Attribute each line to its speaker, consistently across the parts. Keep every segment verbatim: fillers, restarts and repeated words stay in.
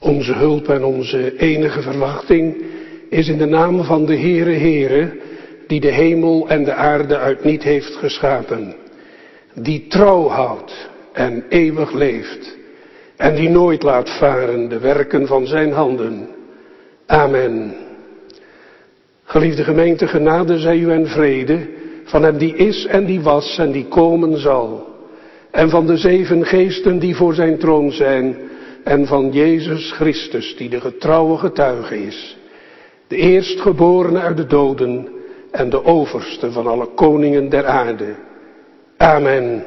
Speaker 1: Onze hulp en onze enige verwachting is in de naam van de Heere Heere, die de hemel en de aarde uit niet heeft geschapen. Die trouw houdt en eeuwig leeft en die nooit laat varen de werken van zijn handen. Amen. Geliefde gemeente, genade zij u en vrede van hem die is en die was en die komen zal. En van de zeven geesten die voor zijn troon zijn en van Jezus Christus die de getrouwe getuige is. De eerstgeborene uit de doden en de overste van alle koningen der aarde. Amen.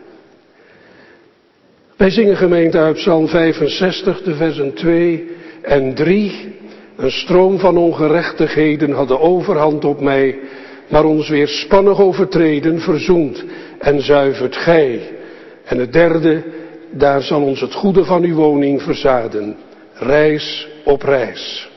Speaker 1: Wij zingen gemeente uit Psalm vijfenzestig, de versen twee en drie. Een stroom van ongerechtigheden had de overhand op mij, maar ons weerspannig overtreden verzoent en zuivert gij. En het derde, daar zal ons het goede van uw woning verzaden, reis op reis.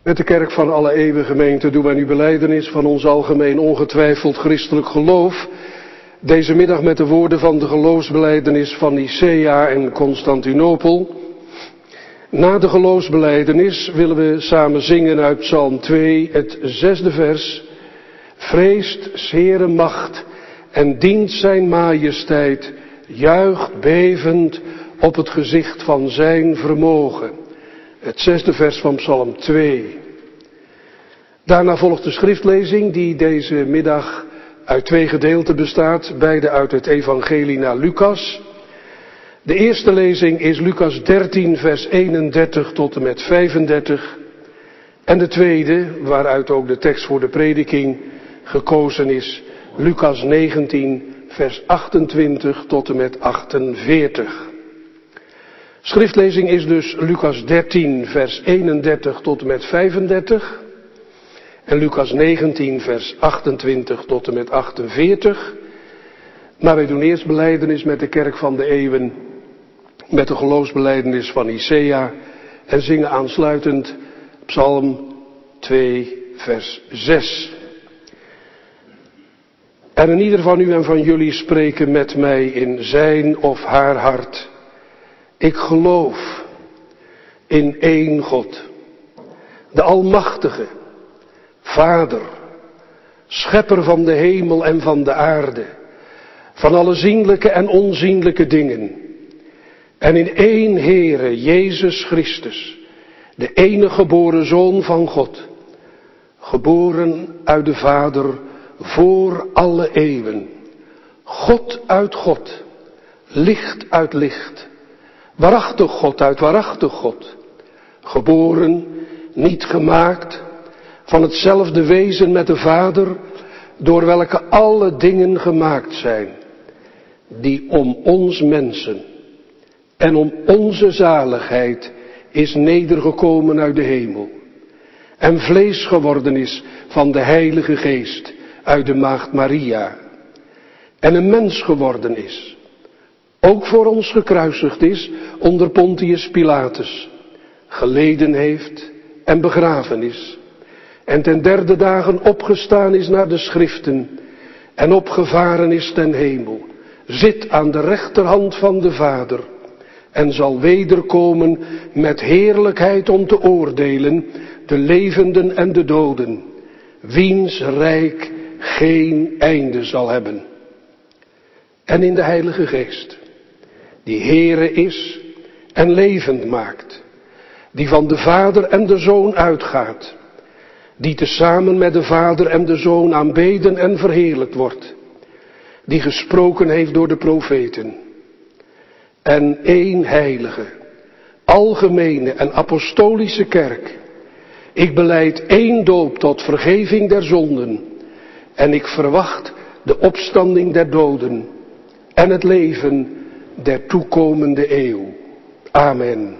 Speaker 1: Met de kerk van alle eeuwen gemeente doen wij nu belijdenis van ons algemeen ongetwijfeld christelijk geloof. Deze middag met de woorden van de geloofsbelijdenis van Nicea en Constantinopel. Na de geloofsbelijdenis willen we samen zingen uit Psalm twee, het zesde vers. Vreest 's Heeren macht en dient zijn majesteit, juicht bevend op het gezicht van zijn vermogen. Het zesde vers van Psalm twee. Daarna volgt de schriftlezing die deze middag uit twee gedeelten bestaat, beide uit het evangelie naar Lucas. De eerste lezing is Lucas dertien vers eenendertig tot en met vijfendertig. En de tweede, waaruit ook de tekst voor de prediking gekozen is, Lucas negentien vers achtentwintig tot en met achtenveertig. Schriftlezing is dus Lucas dertien vers eenendertig tot en met vijfendertig. En Lucas negentien vers achtentwintig tot en met achtenveertig. Maar wij doen eerst belijdenis met de kerk van de eeuwen, met de geloofsbelijdenis van Nicea en zingen aansluitend Psalm twee vers zes. En in ieder van u en van jullie spreken met mij in zijn of haar hart. Ik geloof in één God, de Almachtige, Vader, Schepper van de hemel en van de aarde, van alle zienlijke en onzienlijke dingen. En in één Heere, Jezus Christus, de enige geboren Zoon van God, geboren uit de Vader voor alle eeuwen, God uit God, licht uit licht, waarachtig God uit waarachtig God, geboren, niet gemaakt, van hetzelfde wezen met de Vader, door welke alle dingen gemaakt zijn, die om ons mensen en om onze zaligheid is nedergekomen uit de hemel, en vlees geworden is van de Heilige Geest uit de Maagd Maria, en een mens geworden is, ook voor ons gekruisigd is onder Pontius Pilatus, geleden heeft en begraven is, en ten derde dagen opgestaan is naar de schriften en opgevaren is ten hemel, zit aan de rechterhand van de Vader en zal wederkomen met heerlijkheid om te oordelen de levenden en de doden, wiens rijk geen einde zal hebben. En in de Heilige Geest, die Heere is en levend maakt, die van de Vader en de Zoon uitgaat, die tezamen met de Vader en de Zoon aanbeden en verheerlijkt wordt, die gesproken heeft door de profeten. En één heilige, algemene en apostolische kerk. Ik belijd één doop tot vergeving der zonden en ik verwacht de opstanding der doden en het leven der toekomende eeuw. Amen.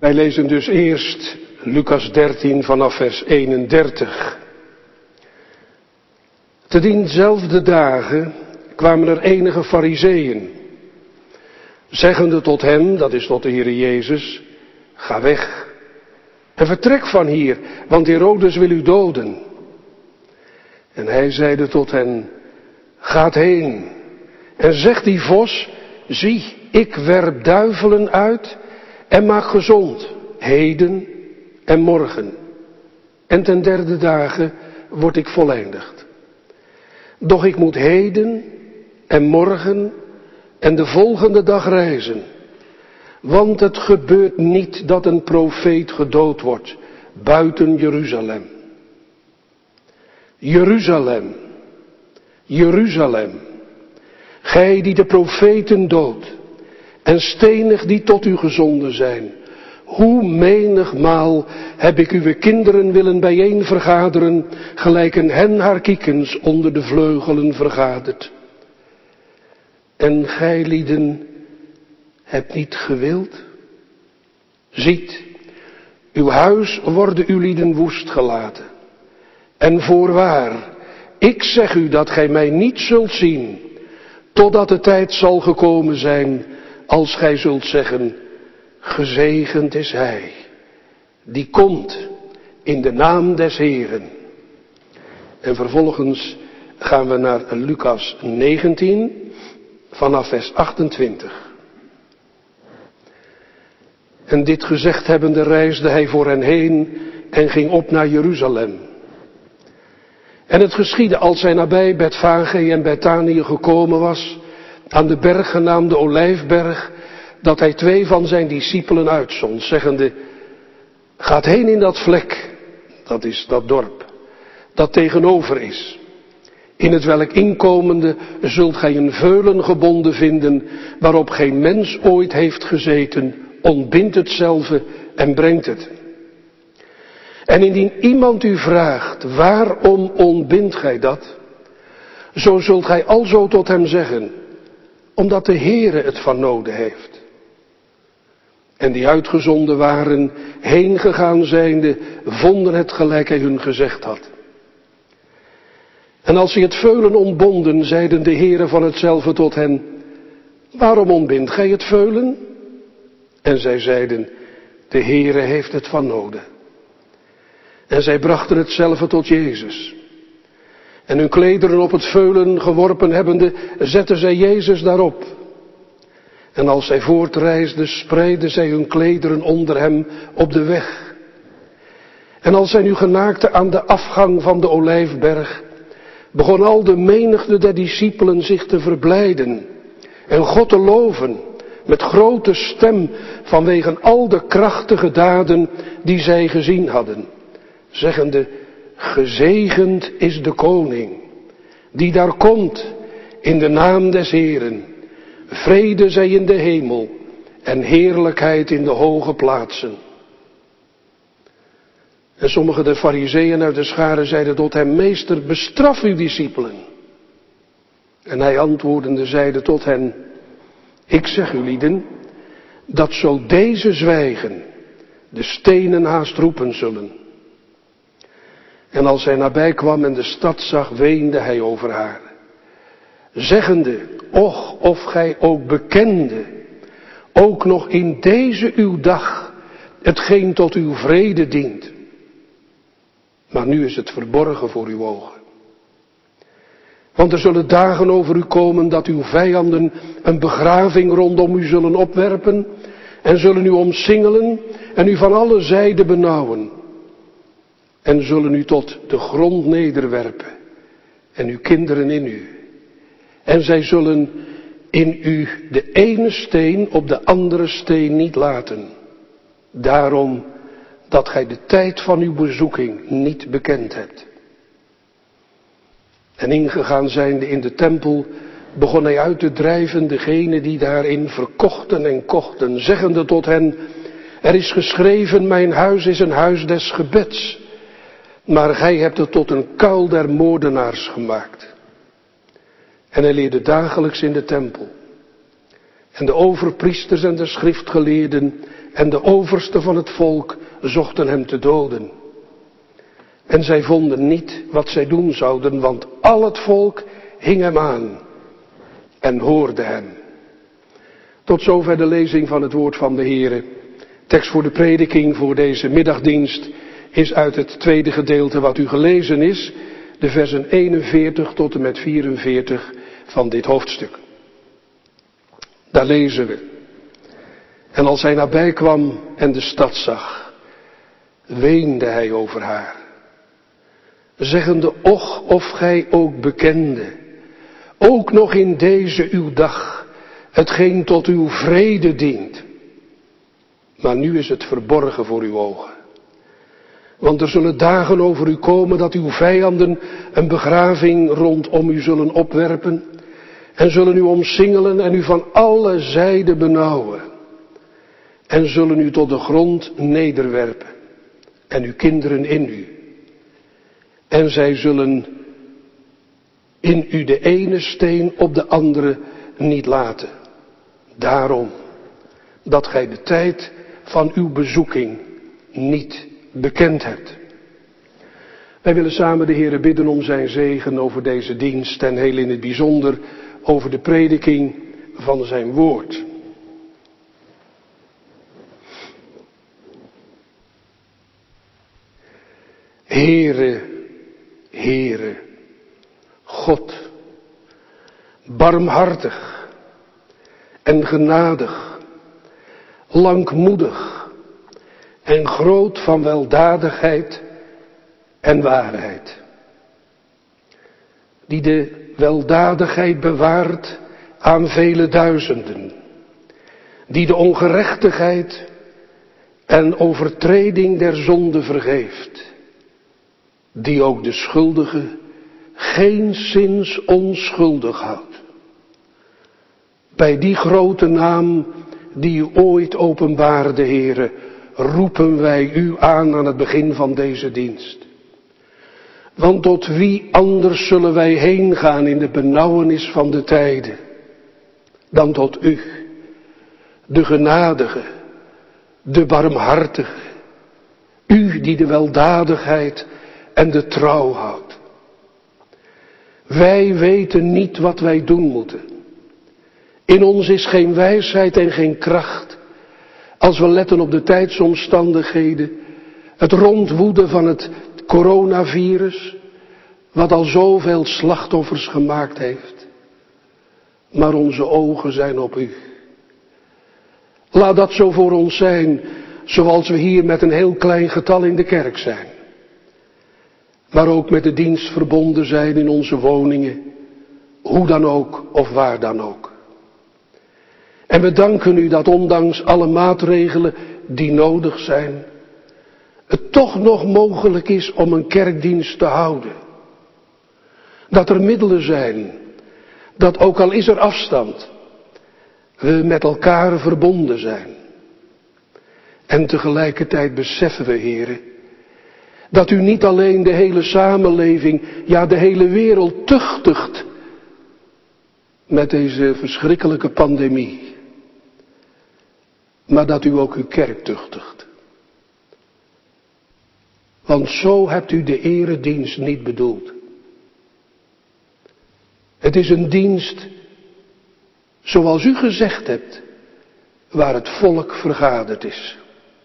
Speaker 1: Wij lezen dus eerst Lucas dertien vanaf vers eenendertig. Te dienzelfde dagen kwamen er enige farizeeën, zeggende tot hem, dat is tot de Heere Jezus, ga weg en vertrek van hier, want Herodes wil u doden. En hij zeide tot hen, gaat heen en zeg die vos, zie, ik werp duivelen uit en maak gezond, heden en morgen. En ten derde dagen word ik voleindigd. Doch ik moet heden en morgen en de volgende dag reizen. Want het gebeurt niet dat een profeet gedood wordt buiten Jeruzalem. Jeruzalem, Jeruzalem, gij die de profeten doodt en stenigt die tot u gezonden zijn. Hoe menigmaal heb ik uw kinderen willen bijeen vergaderen, gelijk een hen haar kiekens onder de vleugelen vergadert. En gij lieden hebt niet gewild. Ziet, uw huis worden uw lieden woest gelaten. En voorwaar, ik zeg u dat gij mij niet zult zien, totdat de tijd zal gekomen zijn, als gij zult zeggen, gezegend is hij, die komt in de naam des Heeren. En vervolgens gaan we naar Lucas negentien, vanaf vers achtentwintig. En dit gezegd hebbende reisde hij voor hen heen en ging op naar Jeruzalem. En het geschiedde als hij nabij Betfage en Betanië gekomen was, aan de berg genaamd de Olijfberg, dat hij twee van zijn discipelen uitzond, zeggende, gaat heen in dat vlek, dat is dat dorp, dat tegenover is. In het welk inkomende zult gij een veulen gebonden vinden, waarop geen mens ooit heeft gezeten, ontbindt hetzelve en brengt het. En indien iemand u vraagt, waarom ontbindt gij dat? Zo zult gij alzo tot hem zeggen, omdat de Heere het van noden heeft. En die uitgezonden waren, heen gegaan zijnde, vonden het gelijk hij hun gezegd had. En als ze het veulen ontbonden, zeiden de heren van hetzelfde tot hen, waarom ontbindt gij het veulen? En zij zeiden, de Heere heeft het van noden. En zij brachten hetzelfde tot Jezus. En hun klederen op het veulen geworpen hebbende, zetten zij Jezus daarop. En als zij voortreisden, spreidden zij hun klederen onder hem op de weg. En als zij nu genaakten aan de afgang van de Olijfberg, begon al de menigte der discipelen zich te verblijden en God te loven met grote stem vanwege al de krachtige daden die zij gezien hadden, zeggende, gezegend is de koning, die daar komt in de naam des Heeren. Vrede zij in de hemel en heerlijkheid in de hoge plaatsen. En sommige der farizeeën uit de scharen zeiden tot hem, meester, bestraf uw discipelen. En hij antwoordende zeide tot hen, ik zeg u lieden, dat zo deze zwijgen, de stenen haast roepen zullen. En als hij nabij kwam en de stad zag, weende hij over haar, zeggende, och, of gij ook bekende, ook nog in deze uw dag, hetgeen tot uw vrede dient. Maar nu is het verborgen voor uw ogen. Want er zullen dagen over u komen dat uw vijanden een begraving rondom u zullen opwerpen en zullen u omsingelen en u van alle zijden benauwen. En zullen u tot de grond nederwerpen en uw kinderen in u. En zij zullen in u de ene steen op de andere steen niet laten. Daarom dat gij de tijd van uw bezoeking niet bekend hebt. En ingegaan zijnde in de tempel, begon hij uit te drijven degenen die daarin verkochten en kochten, zeggende tot hen, er is geschreven, mijn huis is een huis des gebeds, maar gij hebt het tot een kuil der moordenaars gemaakt. En hij leerde dagelijks in de tempel. En de overpriesters en de schriftgeleerden en de oversten van het volk zochten hem te doden. En zij vonden niet wat zij doen zouden, want al het volk hing hem aan en hoorde hem. Tot zover de lezing van het woord van de Heere. Tekst voor de prediking voor deze middagdienst is uit het tweede gedeelte wat u gelezen is, de versen eenenveertig tot en met vierenveertig van dit hoofdstuk. Daar lezen we. En als hij nabij kwam en de stad zag, weende hij over haar, zeggende, och of gij ook bekende, ook nog in deze uw dag, hetgeen tot uw vrede dient. Maar nu is het verborgen voor uw ogen. Want er zullen dagen over u komen dat uw vijanden een begraving rondom u zullen opwerpen en zullen u omsingelen en u van alle zijden benauwen en zullen u tot de grond nederwerpen en uw kinderen in u. En zij zullen in u de ene steen op de andere niet laten. Daarom dat gij de tijd van uw bezoeking niet bekend hebt. Wij willen samen de Heere bidden om zijn zegen over deze dienst en heel in het bijzonder over de prediking van zijn woord. Heere, Heere, God, barmhartig en genadig, langmoedig en groot van weldadigheid en waarheid. Die de weldadigheid bewaart aan vele duizenden. Die de ongerechtigheid en overtreding der zonde vergeeft. Die ook de schuldige geenszins onschuldig houdt. Bij die grote naam die u ooit openbaarde, Heere, roepen wij u aan aan het begin van deze dienst. Want tot wie anders zullen wij heen gaan in de benauwenis van de tijden, dan tot u, de genadige, de barmhartige, u die de weldadigheid en de trouw houdt. Wij weten niet wat wij doen moeten. In ons is geen wijsheid en geen kracht. Als we letten op de tijdsomstandigheden, het rondwoeden van het coronavirus, wat al zoveel slachtoffers gemaakt heeft. Maar onze ogen zijn op u. Laat dat zo voor ons zijn, zoals we hier met een heel klein getal in de kerk zijn. Maar ook met de dienst verbonden zijn in onze woningen, hoe dan ook of waar dan ook. En we danken u dat ondanks alle maatregelen die nodig zijn, het toch nog mogelijk is om een kerkdienst te houden. Dat er middelen zijn, dat ook al is er afstand, we met elkaar verbonden zijn. En tegelijkertijd beseffen we, Heere, dat u niet alleen de hele samenleving, ja de hele wereld tuchtigt met deze verschrikkelijke pandemie. Maar dat u ook uw kerk tuchtigt. Want zo hebt u de eredienst niet bedoeld. Het is een dienst, zoals u gezegd hebt, waar het volk vergaderd is.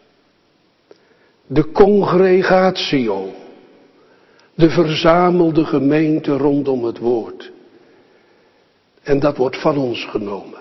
Speaker 1: De congregatio, de verzamelde gemeente rondom het woord. En dat wordt van ons genomen.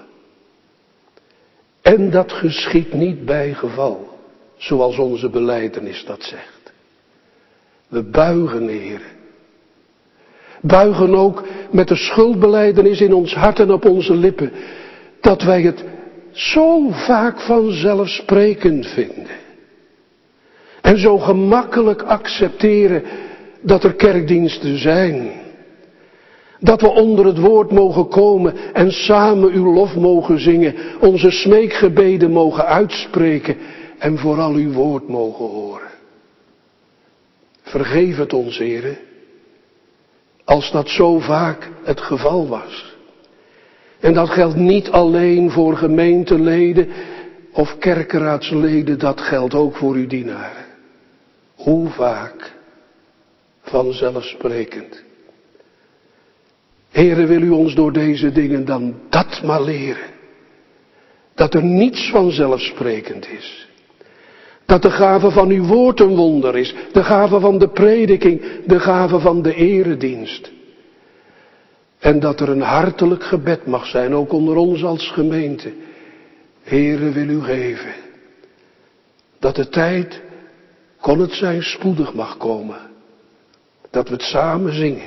Speaker 1: En dat geschiedt niet bij geval, zoals onze belijdenis dat zegt. We buigen, Heere. Buigen ook met de schuldbelijdenis in ons hart en op onze lippen, dat wij het zo vaak vanzelfsprekend vinden. En zo gemakkelijk accepteren dat er kerkdiensten zijn. Dat we onder het woord mogen komen en samen uw lof mogen zingen. Onze smeekgebeden mogen uitspreken en vooral uw woord mogen horen. Vergeef het ons, Heere, als dat zo vaak het geval was. En dat geldt niet alleen voor gemeenteleden of kerkeraadsleden, dat geldt ook voor uw dienaren. Hoe vaak vanzelfsprekend. Heere, wil u ons door deze dingen dan dat maar leren. Dat er niets vanzelfsprekend is. Dat de gave van uw woord een wonder is. De gave van de prediking, de gave van de eredienst. En dat er een hartelijk gebed mag zijn, ook onder ons als gemeente. Heere, wil u geven. Dat de tijd, kon het zijn, spoedig mag komen. Dat we het samen zingen.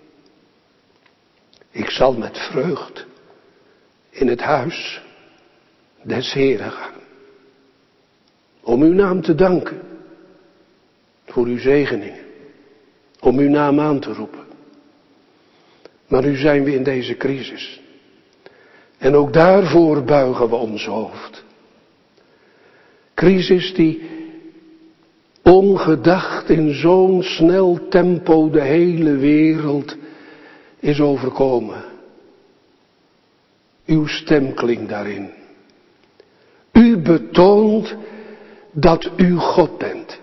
Speaker 1: Ik zal met vreugd in het huis des Heeren gaan. Om uw naam te danken. Voor uw zegeningen. Om uw naam aan te roepen. Maar nu zijn we in deze crisis. En ook daarvoor buigen we ons hoofd. Crisis die ongedacht in zo'n snel tempo de hele wereld is overkomen. Uw stem klinkt daarin. U betoont dat u God bent.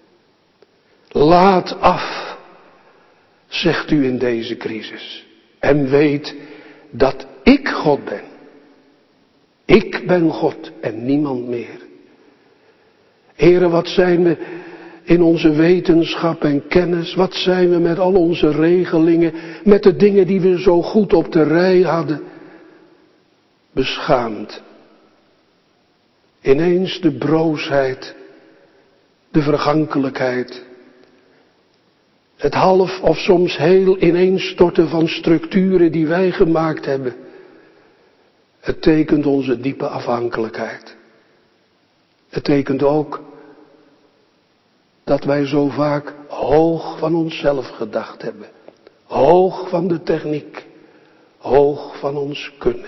Speaker 1: Laat af, zegt u in deze crisis. En weet dat ik God ben. Ik ben God en niemand meer. Heere, wat zijn we in onze wetenschap en kennis? Wat zijn we met al onze regelingen, met de dingen die we zo goed op de rij hadden? Beschaamd. Ineens de broosheid, de vergankelijkheid. Het half of soms heel ineenstorten van structuren die wij gemaakt hebben. Het tekent onze diepe afhankelijkheid. Het tekent ook dat wij zo vaak hoog van onszelf gedacht hebben. Hoog van de techniek. Hoog van ons kunnen.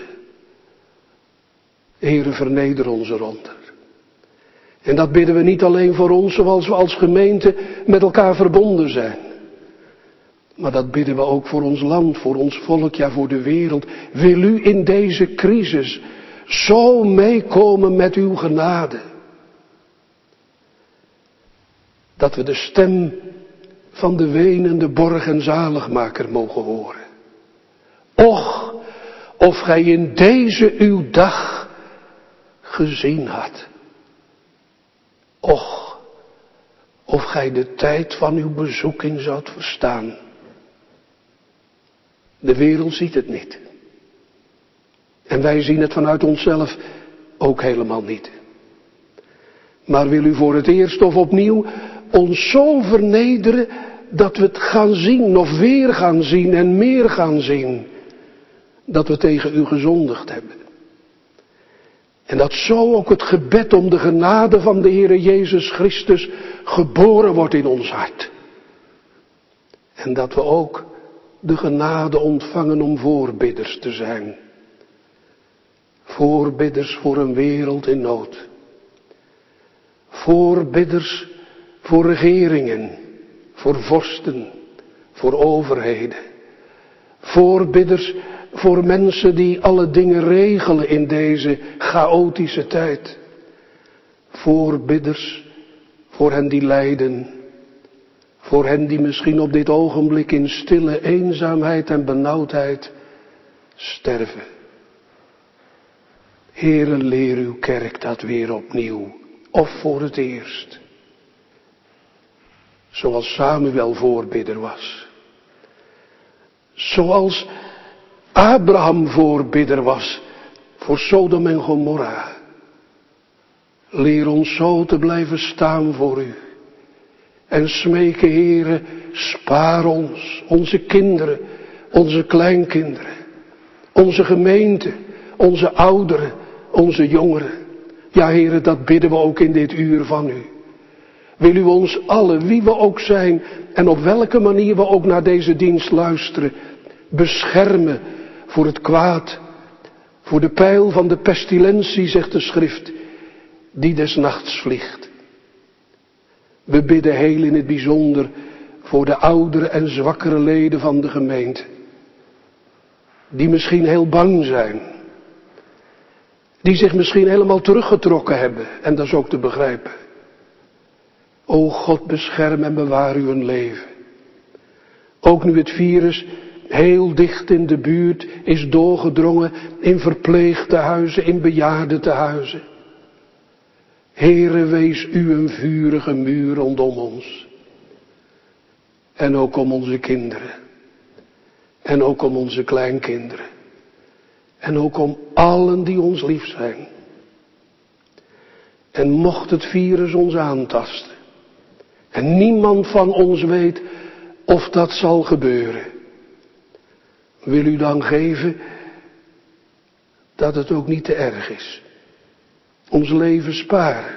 Speaker 1: Heere, verneder ons eronder. En dat bidden we niet alleen voor ons zoals we als gemeente met elkaar verbonden zijn. Maar dat bidden we ook voor ons land, voor ons volk, ja voor de wereld. Wil u in deze crisis zo meekomen met uw genade. Dat we de stem van de wenende borg en zaligmaker mogen horen. Och, of gij in deze uw dag gezien had. Och, of gij de tijd van uw bezoeking zoudt verstaan. De wereld ziet het niet. En wij zien het vanuit onszelf ook helemaal niet. Maar wil u voor het eerst of opnieuw ons zo vernederen dat we het gaan zien of weer gaan zien en meer gaan zien. Dat we tegen u gezondigd hebben. En dat zo ook het gebed om de genade van de Heere Jezus Christus geboren wordt in ons hart. En dat we ook de genade ontvangen om voorbidders te zijn. Voorbidders voor een wereld in nood. Voorbidders voor regeringen, voor vorsten, voor overheden. Voorbidders voor mensen die alle dingen regelen in deze chaotische tijd. Voorbidders voor hen die lijden. Voor hen die misschien op dit ogenblik in stille eenzaamheid en benauwdheid sterven. Heere, leer uw kerk dat weer opnieuw. Of voor het eerst. Zoals Samuel voorbidder was. Zoals Abraham voorbidder was voor Sodom en Gomorra. Leer ons zo te blijven staan voor u. En smeken, Heere, spaar ons, onze kinderen, onze kleinkinderen, onze gemeente, onze ouderen, onze jongeren. Ja, Heere, dat bidden we ook in dit uur van u. Wil u ons allen, wie we ook zijn en op welke manier we ook naar deze dienst luisteren, beschermen voor het kwaad, voor de pijl van de pestilentie, zegt de schrift, die des nachts vliegt. We bidden heel in het bijzonder voor de oudere en zwakkere leden van de gemeente. Die misschien heel bang zijn. Die zich misschien helemaal teruggetrokken hebben. En dat is ook te begrijpen. O God, bescherm en bewaar uw leven. Ook nu het virus heel dicht in de buurt is doorgedrongen in verpleegtehuizen, in bejaardentehuizen. Heere, wees u een vurige muur rondom ons. En ook om onze kinderen. En ook om onze kleinkinderen. En ook om allen die ons lief zijn. En mocht het virus ons aantasten. En niemand van ons weet of dat zal gebeuren. Wil u dan geven dat het ook niet te erg is. Ons leven sparen.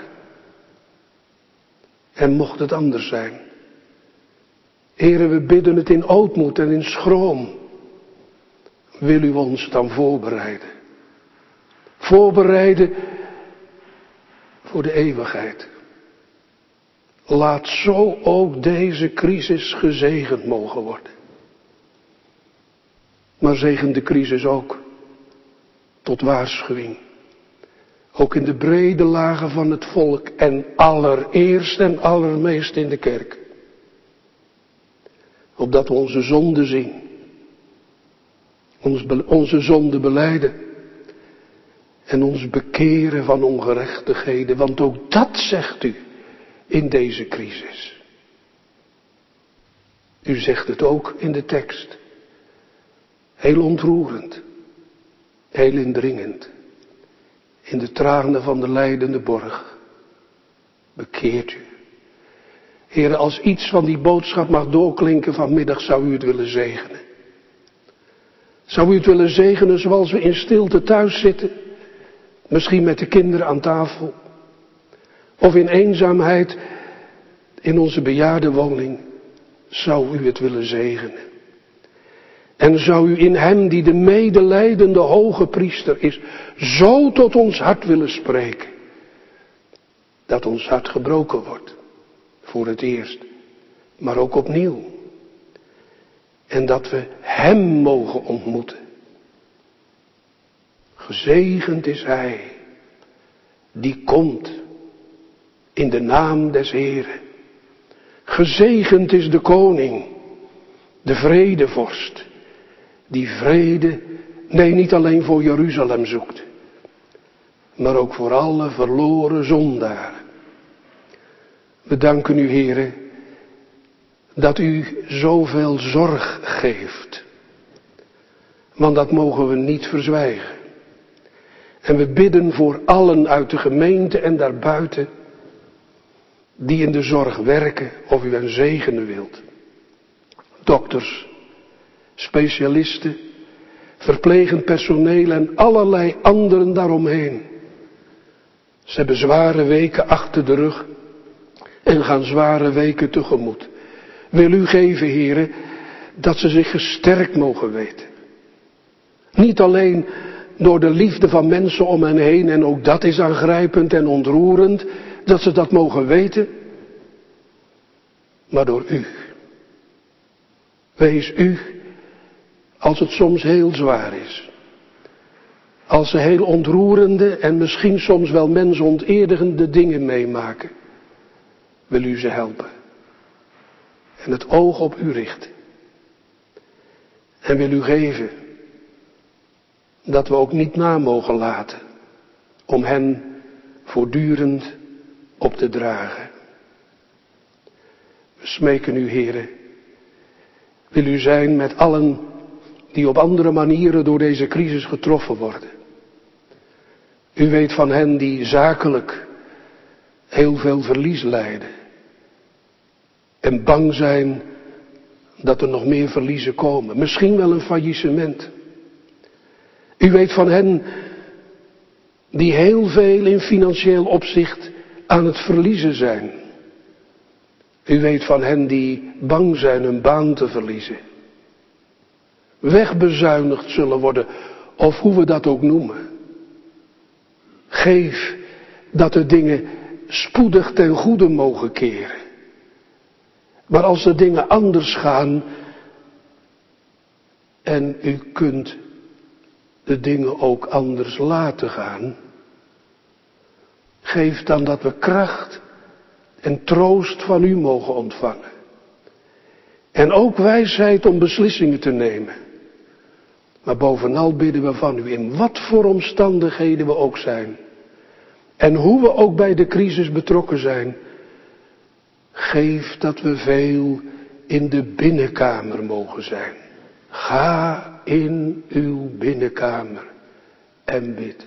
Speaker 1: En mocht het anders zijn. Heere, we bidden het in ootmoed en in schroom. Wil u ons dan voorbereiden. Voorbereiden voor de eeuwigheid. Laat zo ook deze crisis gezegend mogen worden. Maar zegen de crisis ook tot waarschuwing. Ook in de brede lagen van het volk en allereerst en allermeest in de kerk. Opdat we onze zonde zien. Ons, onze zonde belijden. En ons bekeren van ongerechtigheden. Want ook dat zegt u in deze crisis. U zegt het ook in de tekst. Heel ontroerend. Heel indringend. In de tranen van de lijdende borg. Bekeert u. Heere, als iets van die boodschap mag doorklinken vanmiddag, zou u het willen zegenen. Zou u het willen zegenen zoals we in stilte thuis zitten? Misschien met de kinderen aan tafel. Of in eenzaamheid in onze bejaardenwoning. Zou u het willen zegenen. En zou u in hem die de medelijdende hoge priester is, zo tot ons hart willen spreken. Dat ons hart gebroken wordt. Voor het eerst. Maar ook opnieuw. En dat we hem mogen ontmoeten. Gezegend is hij. Die komt. In de naam des Heren. Gezegend is de koning. De vredevorst. Die vrede, nee, niet alleen voor Jeruzalem zoekt. Maar ook voor alle verloren zondaren. We danken u, Heere, dat u zoveel zorg geeft. Want dat mogen we niet verzwijgen. En we bidden voor allen uit de gemeente en daarbuiten, die in de zorg werken, of u hen zegenen wilt. Dokters, specialisten, verplegend personeel en allerlei anderen daaromheen. Ze hebben zware weken achter de rug en gaan zware weken tegemoet. Wil u geven, Heere, dat ze zich gesterkt mogen weten. Niet alleen door de liefde van mensen om hen heen, en ook dat is aangrijpend en ontroerend, dat ze dat mogen weten, maar door u. Wees u, als het soms heel zwaar is. Als ze heel ontroerende en misschien soms wel mensonteerdigende dingen meemaken. Wil u ze helpen. En het oog op u richten. En wil u geven dat we ook niet na mogen laten om hen voortdurend op te dragen. We smeken u, Heere, wil u zijn met allen die op andere manieren door deze crisis getroffen worden. U weet van hen die zakelijk heel veel verlies lijden. En bang zijn dat er nog meer verliezen komen. Misschien wel een faillissement. U weet van hen die heel veel in financieel opzicht aan het verliezen zijn. U weet van hen die bang zijn hun baan te verliezen. Wegbezuinigd zullen worden, of hoe we dat ook noemen. Geef dat de dingen spoedig ten goede mogen keren. Maar als de dingen anders gaan en u kunt de dingen ook anders laten gaan. Geef dan dat we kracht en troost van u mogen ontvangen. En ook wijsheid om beslissingen te nemen. Maar bovenal bidden we van u, in wat voor omstandigheden we ook zijn. En hoe we ook bij de crisis betrokken zijn. Geef dat we veel in de binnenkamer mogen zijn. Ga in uw binnenkamer en bid.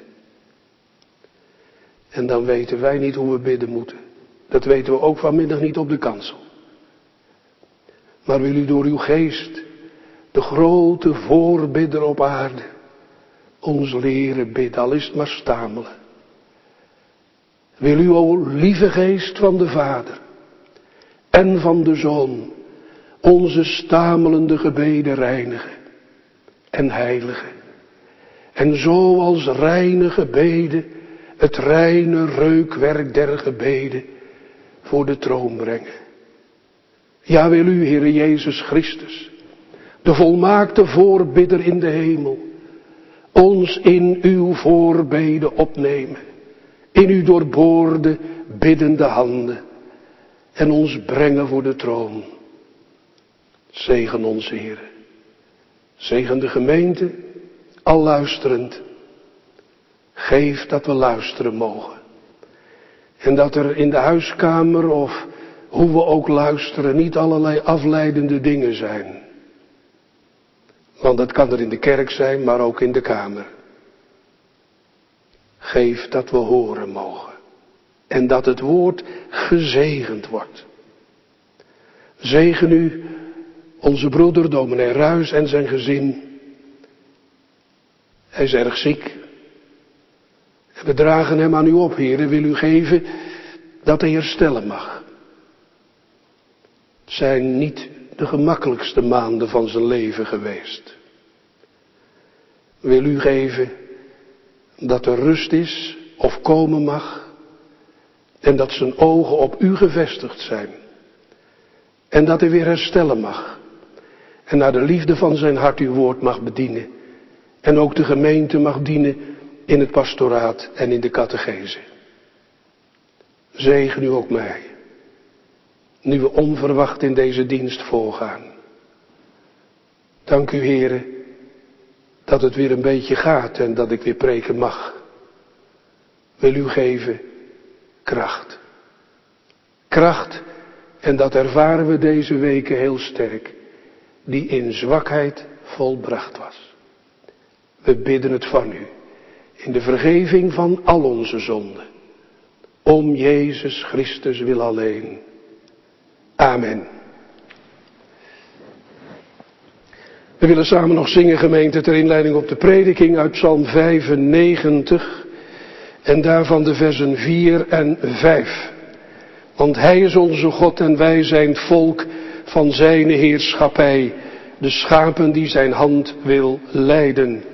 Speaker 1: En dan weten wij niet hoe we bidden moeten. Dat weten we ook vanmiddag niet op de kansel. Maar wil u door uw geest, de grote voorbidder op aarde, ons leren bidden, al is het maar stamelen. Wil u, o lieve geest van de Vader en van de Zoon, onze stamelende gebeden reinigen en heiligen. En zo als reine gebeden, het reine reukwerk der gebeden voor de troon brengen. Ja, wil u, Heere Jezus Christus, de volmaakte voorbidder in de hemel, ons in uw voorbeden opnemen, in uw doorboorde, biddende handen, en ons brengen voor de troon. Zegen ons, Heere. Zegen de gemeente, al luisterend. Geef dat we luisteren mogen. En dat er in de huiskamer of hoe we ook luisteren niet allerlei afleidende dingen zijn. Want dat kan er in de kerk zijn, maar ook in de kamer. Geef dat we horen mogen. En dat het woord gezegend wordt. Zegen u onze broeder dominee Ruijs en zijn gezin. Hij is erg ziek. En we dragen hem aan u op, Heer, en wil u geven dat hij herstellen mag. Het zijn niet de gemakkelijkste maanden van zijn leven geweest. Wil u geven dat er rust is of komen mag. En dat zijn ogen op u gevestigd zijn. En dat hij weer herstellen mag. En naar de liefde van zijn hart uw woord mag bedienen. En ook de gemeente mag dienen in het pastoraat en in de catechese. Zegen u ook mij. Nu we onverwacht in deze dienst voorgaan. Dank u, Heere, dat het weer een beetje gaat en dat ik weer preken mag. Wil u geven kracht. Kracht, en dat ervaren we deze weken heel sterk, die in zwakheid volbracht was. We bidden het van u, in de vergeving van al onze zonden, om Jezus Christus wil alleen. Amen. We willen samen nog zingen, gemeente, ter inleiding op de prediking uit Psalm vijfennegentig en daarvan de versen vier en vijf. Want hij is onze God en wij zijn het volk van zijn heerschappij, de schapen die zijn hand wil leiden.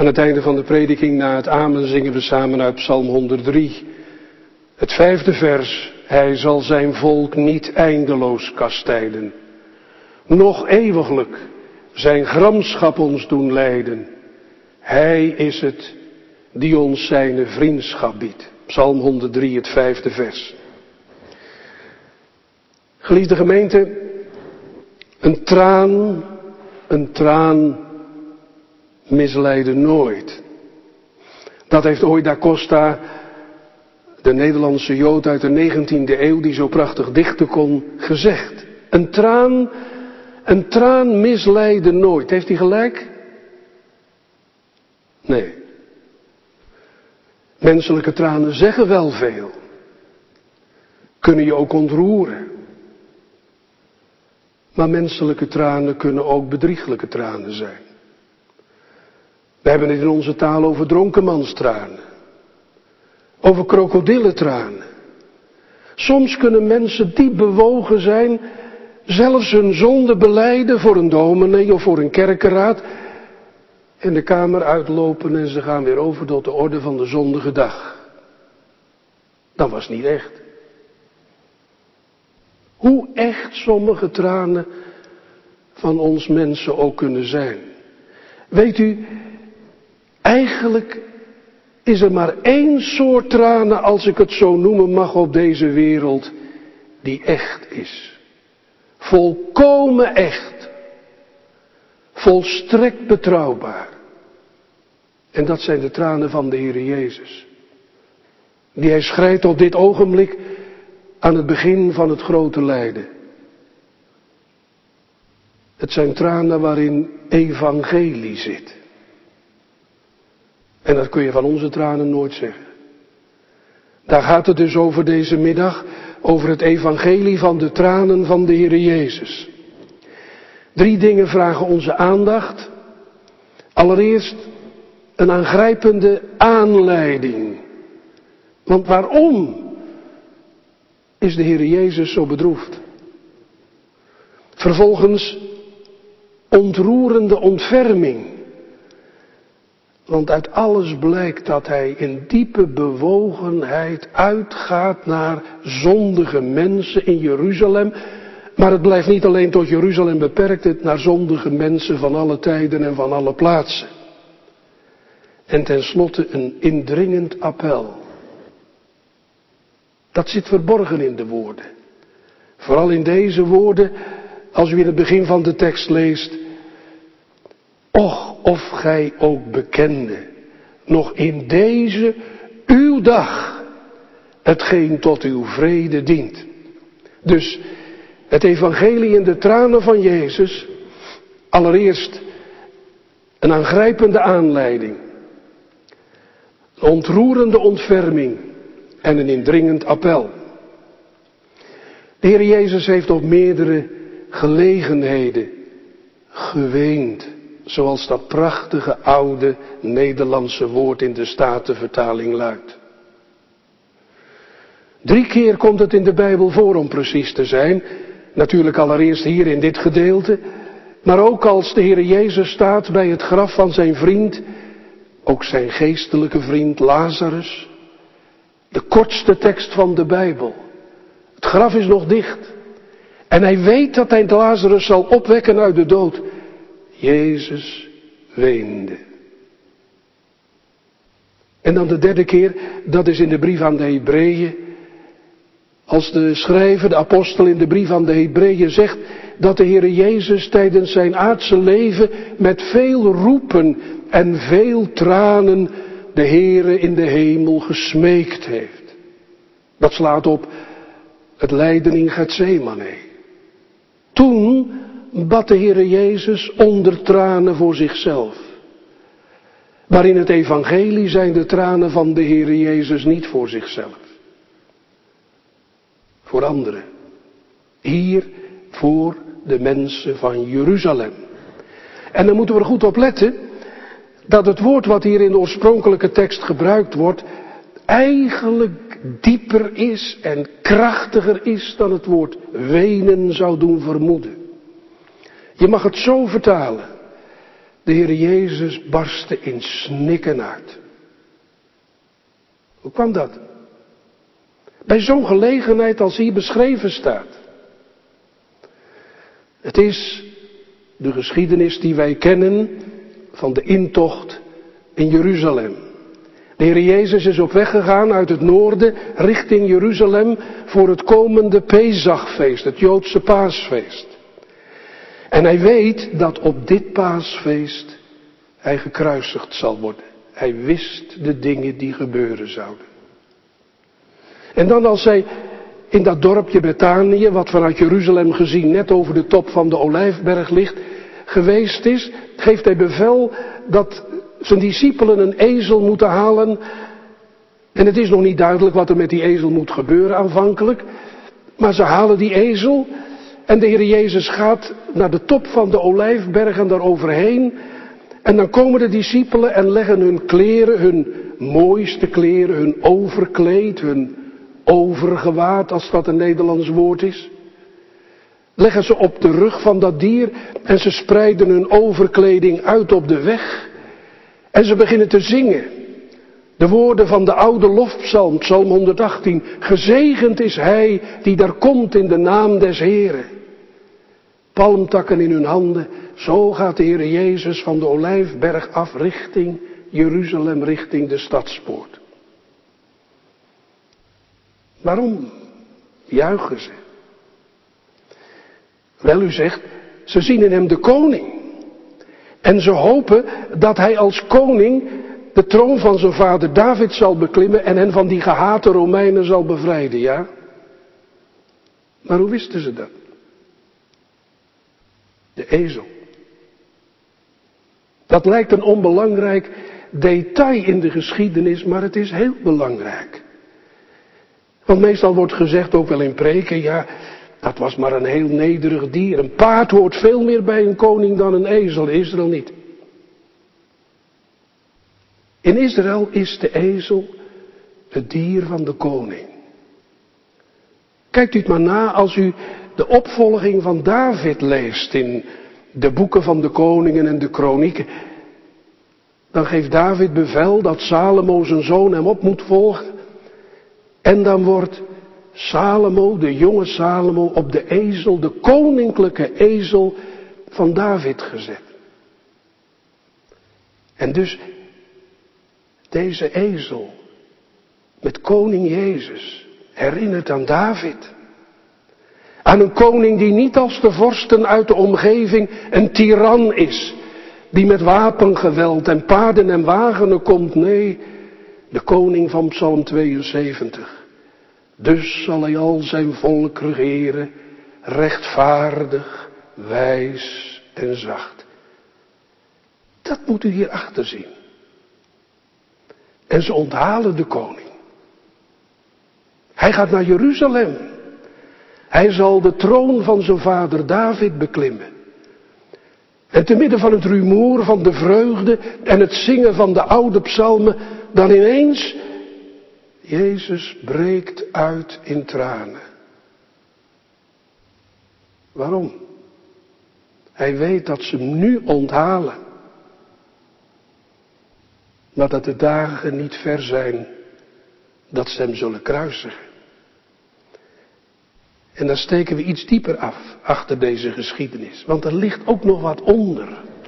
Speaker 1: Aan het einde van de prediking na het amen zingen we samen uit Psalm honderddrie. Het vijfde vers. Hij zal zijn volk niet eindeloos kastijden. Noch eeuwiglijk zijn gramschap ons doen lijden. Hij is het die ons zijn vriendschap biedt. Psalm honderddrie, het vijfde vers. Geliefde gemeente, een traan, een traan misleiden nooit. Dat heeft ooit da Costa, de Nederlandse Jood uit de negentiende eeuw, die zo prachtig dichten kon, gezegd. Een traan, een traan misleiden nooit. Heeft hij gelijk? Nee. Menselijke tranen zeggen wel veel. Kunnen je ook ontroeren. Maar menselijke tranen kunnen ook bedrieglijke tranen zijn. We hebben het in onze taal over dronkenmanstranen. Over krokodillentranen. Soms kunnen mensen diep bewogen zijn, zelfs hun zonde belijden voor een dominee of voor een kerkenraad, en de kamer uitlopen en ze gaan weer over tot de orde van de zondige dag. Dat was niet echt. Hoe echt sommige tranen van ons mensen ook kunnen zijn. Weet u, eigenlijk is er maar één soort tranen, als ik het zo noemen mag, op deze wereld, die echt is. Volkomen echt. Volstrekt betrouwbaar. En dat zijn de tranen van de Heere Jezus. Die hij schrijdt op dit ogenblik aan het begin van het grote lijden. Het zijn tranen waarin evangelie zit. En dat kun je van onze tranen nooit zeggen. Daar gaat het dus over deze middag, over het evangelie van de tranen van de Heere Jezus. Drie dingen vragen onze aandacht. Allereerst een aangrijpende aanleiding. Want waarom is de Heere Jezus zo bedroefd? Vervolgens ontroerende ontferming. Want uit alles blijkt dat hij in diepe bewogenheid uitgaat naar zondige mensen in Jeruzalem. Maar het blijft niet alleen tot Jeruzalem beperkt, het naar zondige mensen van alle tijden en van alle plaatsen. En tenslotte een indringend appel. Dat zit verborgen in de woorden. Vooral in deze woorden, als u in het begin van de tekst leest. Och, of gij ook bekende, nog in deze uw dag, hetgeen tot uw vrede dient. Dus het evangelie in de tranen van Jezus, allereerst een aangrijpende aanleiding, een ontroerende ontferming en een indringend appel. De Heer Jezus heeft op meerdere gelegenheden geweend. Zoals dat prachtige oude Nederlandse woord in de Statenvertaling luidt. Drie keer komt het in de Bijbel voor, om precies te zijn. Natuurlijk allereerst hier in dit gedeelte. Maar ook als de Heer Jezus staat bij het graf van zijn vriend. Ook zijn geestelijke vriend Lazarus. De kortste tekst van de Bijbel. Het graf is nog dicht. En hij weet dat hij Lazarus zal opwekken uit de dood. Jezus weende. En dan de derde keer, dat is in de brief aan de Hebreeën. Als de schrijver, de apostel in de brief aan de Hebreeën zegt dat de Heere Jezus tijdens zijn aardse leven met veel roepen en veel tranen de Heere in de hemel gesmeekt heeft. Dat slaat op het lijden in Getsemane. Toen bad de Heere Jezus onder tranen voor zichzelf. Maar in het evangelie zijn de tranen van de Heere Jezus niet voor zichzelf. Voor anderen. Hier voor de mensen van Jeruzalem. En dan moeten we er goed op letten dat het woord wat hier in de oorspronkelijke tekst gebruikt wordt eigenlijk dieper is en krachtiger is dan het woord wenen zou doen vermoeden. Je mag het zo vertalen. De Heer Jezus barstte in snikken uit. Hoe kwam dat? Bij zo'n gelegenheid als hier beschreven staat. Het is de geschiedenis die wij kennen van de intocht in Jeruzalem. De Heer Jezus is op weg gegaan uit het noorden richting Jeruzalem voor het komende Pesachfeest, het Joodse paasfeest. En hij weet dat op dit paasfeest hij gekruisigd zal worden. Hij wist de dingen die gebeuren zouden. En dan als hij in dat dorpje Betanië, wat vanuit Jeruzalem gezien net over de top van de Olijfberg ligt, geweest is, geeft hij bevel dat zijn discipelen een ezel moeten halen. En het is nog niet duidelijk wat er met die ezel moet gebeuren aanvankelijk. Maar ze halen die ezel en de Heer Jezus gaat naar de top van de Olijfberg en daar overheen. En dan komen de discipelen en leggen hun kleren, hun mooiste kleren, hun overkleed, hun overgewaad, als dat een Nederlands woord is. Leggen ze op de rug van dat dier en ze spreiden hun overkleding uit op de weg. En ze beginnen te zingen. De woorden van de oude lofpsalm, psalm honderdachttien. Gezegend is hij die daar komt in de naam des Heren. Palmtakken in hun handen. Zo gaat de Heer Jezus van de Olijfberg af richting Jeruzalem, richting de stadspoort. Waarom juichen ze? Wel, u zegt, ze zien in hem de koning. En ze hopen dat hij als koning de troon van zijn vader David zal beklimmen en hen van die gehate Romeinen zal bevrijden, ja? Maar hoe wisten ze dat? De ezel. Dat lijkt een onbelangrijk detail in de geschiedenis, maar het is heel belangrijk. Want meestal wordt gezegd, ook wel in preken, ja, dat was maar een heel nederig dier. Een paard hoort veel meer bij een koning dan een ezel, Israël niet. In Israël is de ezel het dier van de koning. Kijkt u het maar na als u de opvolging van David leest in de boeken van de koningen en de kronieken. Dan geeft David bevel dat Salomo zijn zoon hem op moet volgen. En dan wordt Salomo, de jonge Salomo, op de ezel, de koninklijke ezel van David gezet. En dus deze ezel met koning Jezus herinnert aan David. Aan een koning die niet als de vorsten uit de omgeving een tiran is. Die met wapengeweld en paarden en wagens komt. Nee, de koning van Psalm tweeënzeventig. Dus zal hij al zijn volk regeren, rechtvaardig, wijs en zacht. Dat moet u hierachter zien. En ze onthalen de koning. Hij gaat naar Jeruzalem. Hij zal de troon van zijn vader David beklimmen. En te midden van het rumoer van de vreugde en het zingen van de oude psalmen, dan ineens, Jezus breekt uit in tranen. Waarom? Hij weet dat ze hem nu onthalen. Maar dat de dagen niet ver zijn dat ze hem zullen kruisigen. En dan steken we iets dieper af, achter deze geschiedenis. Want er ligt ook nog wat onder.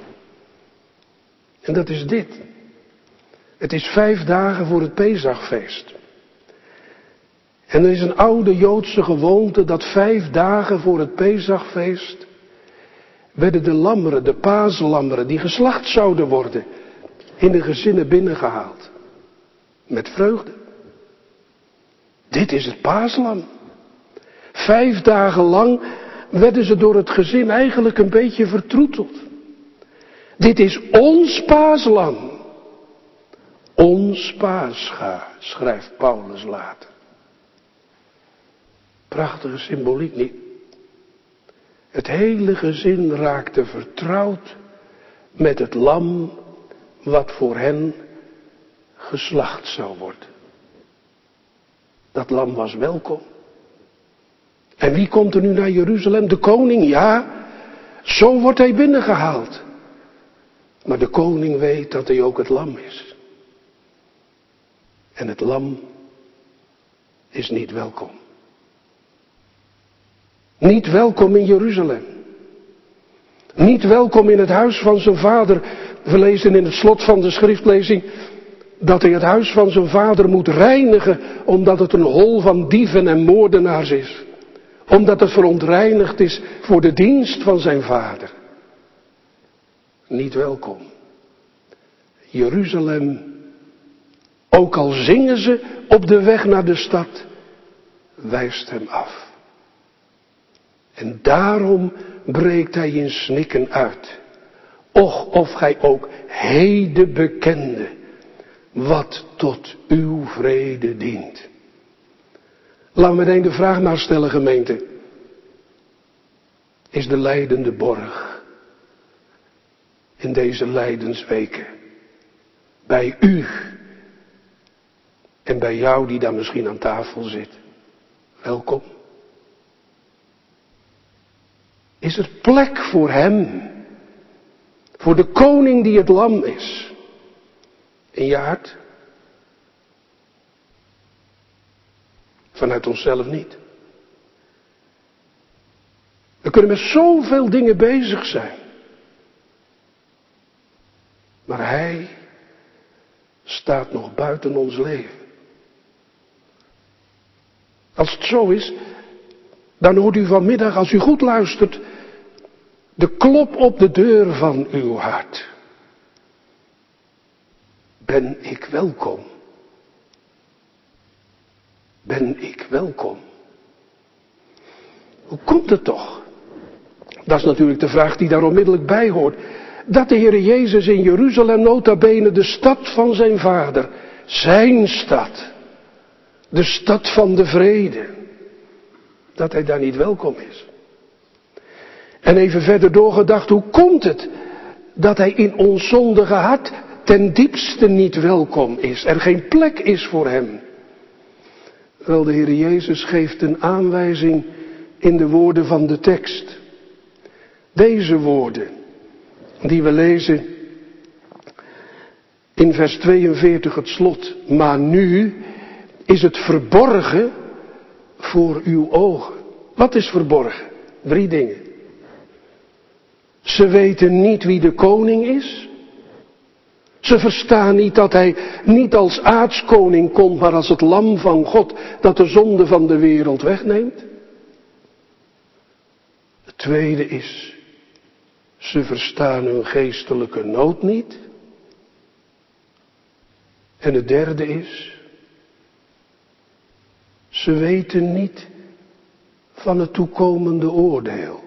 Speaker 1: En dat is dit. Het is vijf dagen voor het Pesachfeest. En er is een oude Joodse gewoonte dat vijf dagen voor het Pesachfeest werden de lammeren, de paaslammeren, die geslacht zouden worden, in de gezinnen binnengehaald. Met vreugde. Dit is het paaslam. Vijf dagen lang werden ze door het gezin eigenlijk een beetje vertroeteld. Dit is ons paaslam. Ons Pascha, schrijft Paulus later. Prachtige symboliek niet. Het hele gezin raakte vertrouwd met het lam wat voor hen geslacht zou worden. Dat lam was welkom. En wie komt er nu naar Jeruzalem? De koning, ja. Zo wordt hij binnengehaald. Maar de koning weet dat hij ook het lam is. En het lam is niet welkom. Niet welkom in Jeruzalem. Niet welkom in het huis van zijn vader. We lezen in het slot van de schriftlezing dat hij het huis van zijn vader moet reinigen, omdat het een hol van dieven en moordenaars is. Omdat het verontreinigd is voor de dienst van zijn vader. Niet welkom. Jeruzalem, ook al zingen ze op de weg naar de stad, wijst hem af. En daarom breekt hij in snikken uit. Och, of gij ook heden bekende wat tot uw vrede dient. Laten we meteen de vraag maar stellen, gemeente. Is de lijdende borg in deze lijdensweken bij u en bij jou die daar misschien aan tafel zit welkom? Is er plek voor hem, voor de koning die het lam is, in je hart? Vanuit onszelf niet. We kunnen met zoveel dingen bezig zijn. Maar hij staat nog buiten ons leven. Als het zo is, dan hoort u vanmiddag, als u goed luistert, de klop op de deur van uw hart. Ben ik welkom? Ben ik welkom? Hoe komt het toch? Dat is natuurlijk de vraag die daar onmiddellijk bij hoort. Dat de Heer Jezus in Jeruzalem, nota bene de stad van zijn vader, zijn stad, de stad van de vrede, dat hij daar niet welkom is. En even verder doorgedacht, hoe komt het dat hij in ons zondige hart ten diepste niet welkom is, er geen plek is voor hem? Wel, de Heer Jezus geeft een aanwijzing in de woorden van de tekst. Deze woorden, die we lezen in vers tweeënveertig, het slot. Maar nu is het verborgen voor uw ogen. Wat is verborgen? Drie dingen. Ze weten niet wie de koning is. Ze verstaan niet dat hij niet als aardskoning komt, maar als het lam van God dat de zonde van de wereld wegneemt. Het tweede is, ze verstaan hun geestelijke nood niet. En het derde is, ze weten niet van het toekomende oordeel.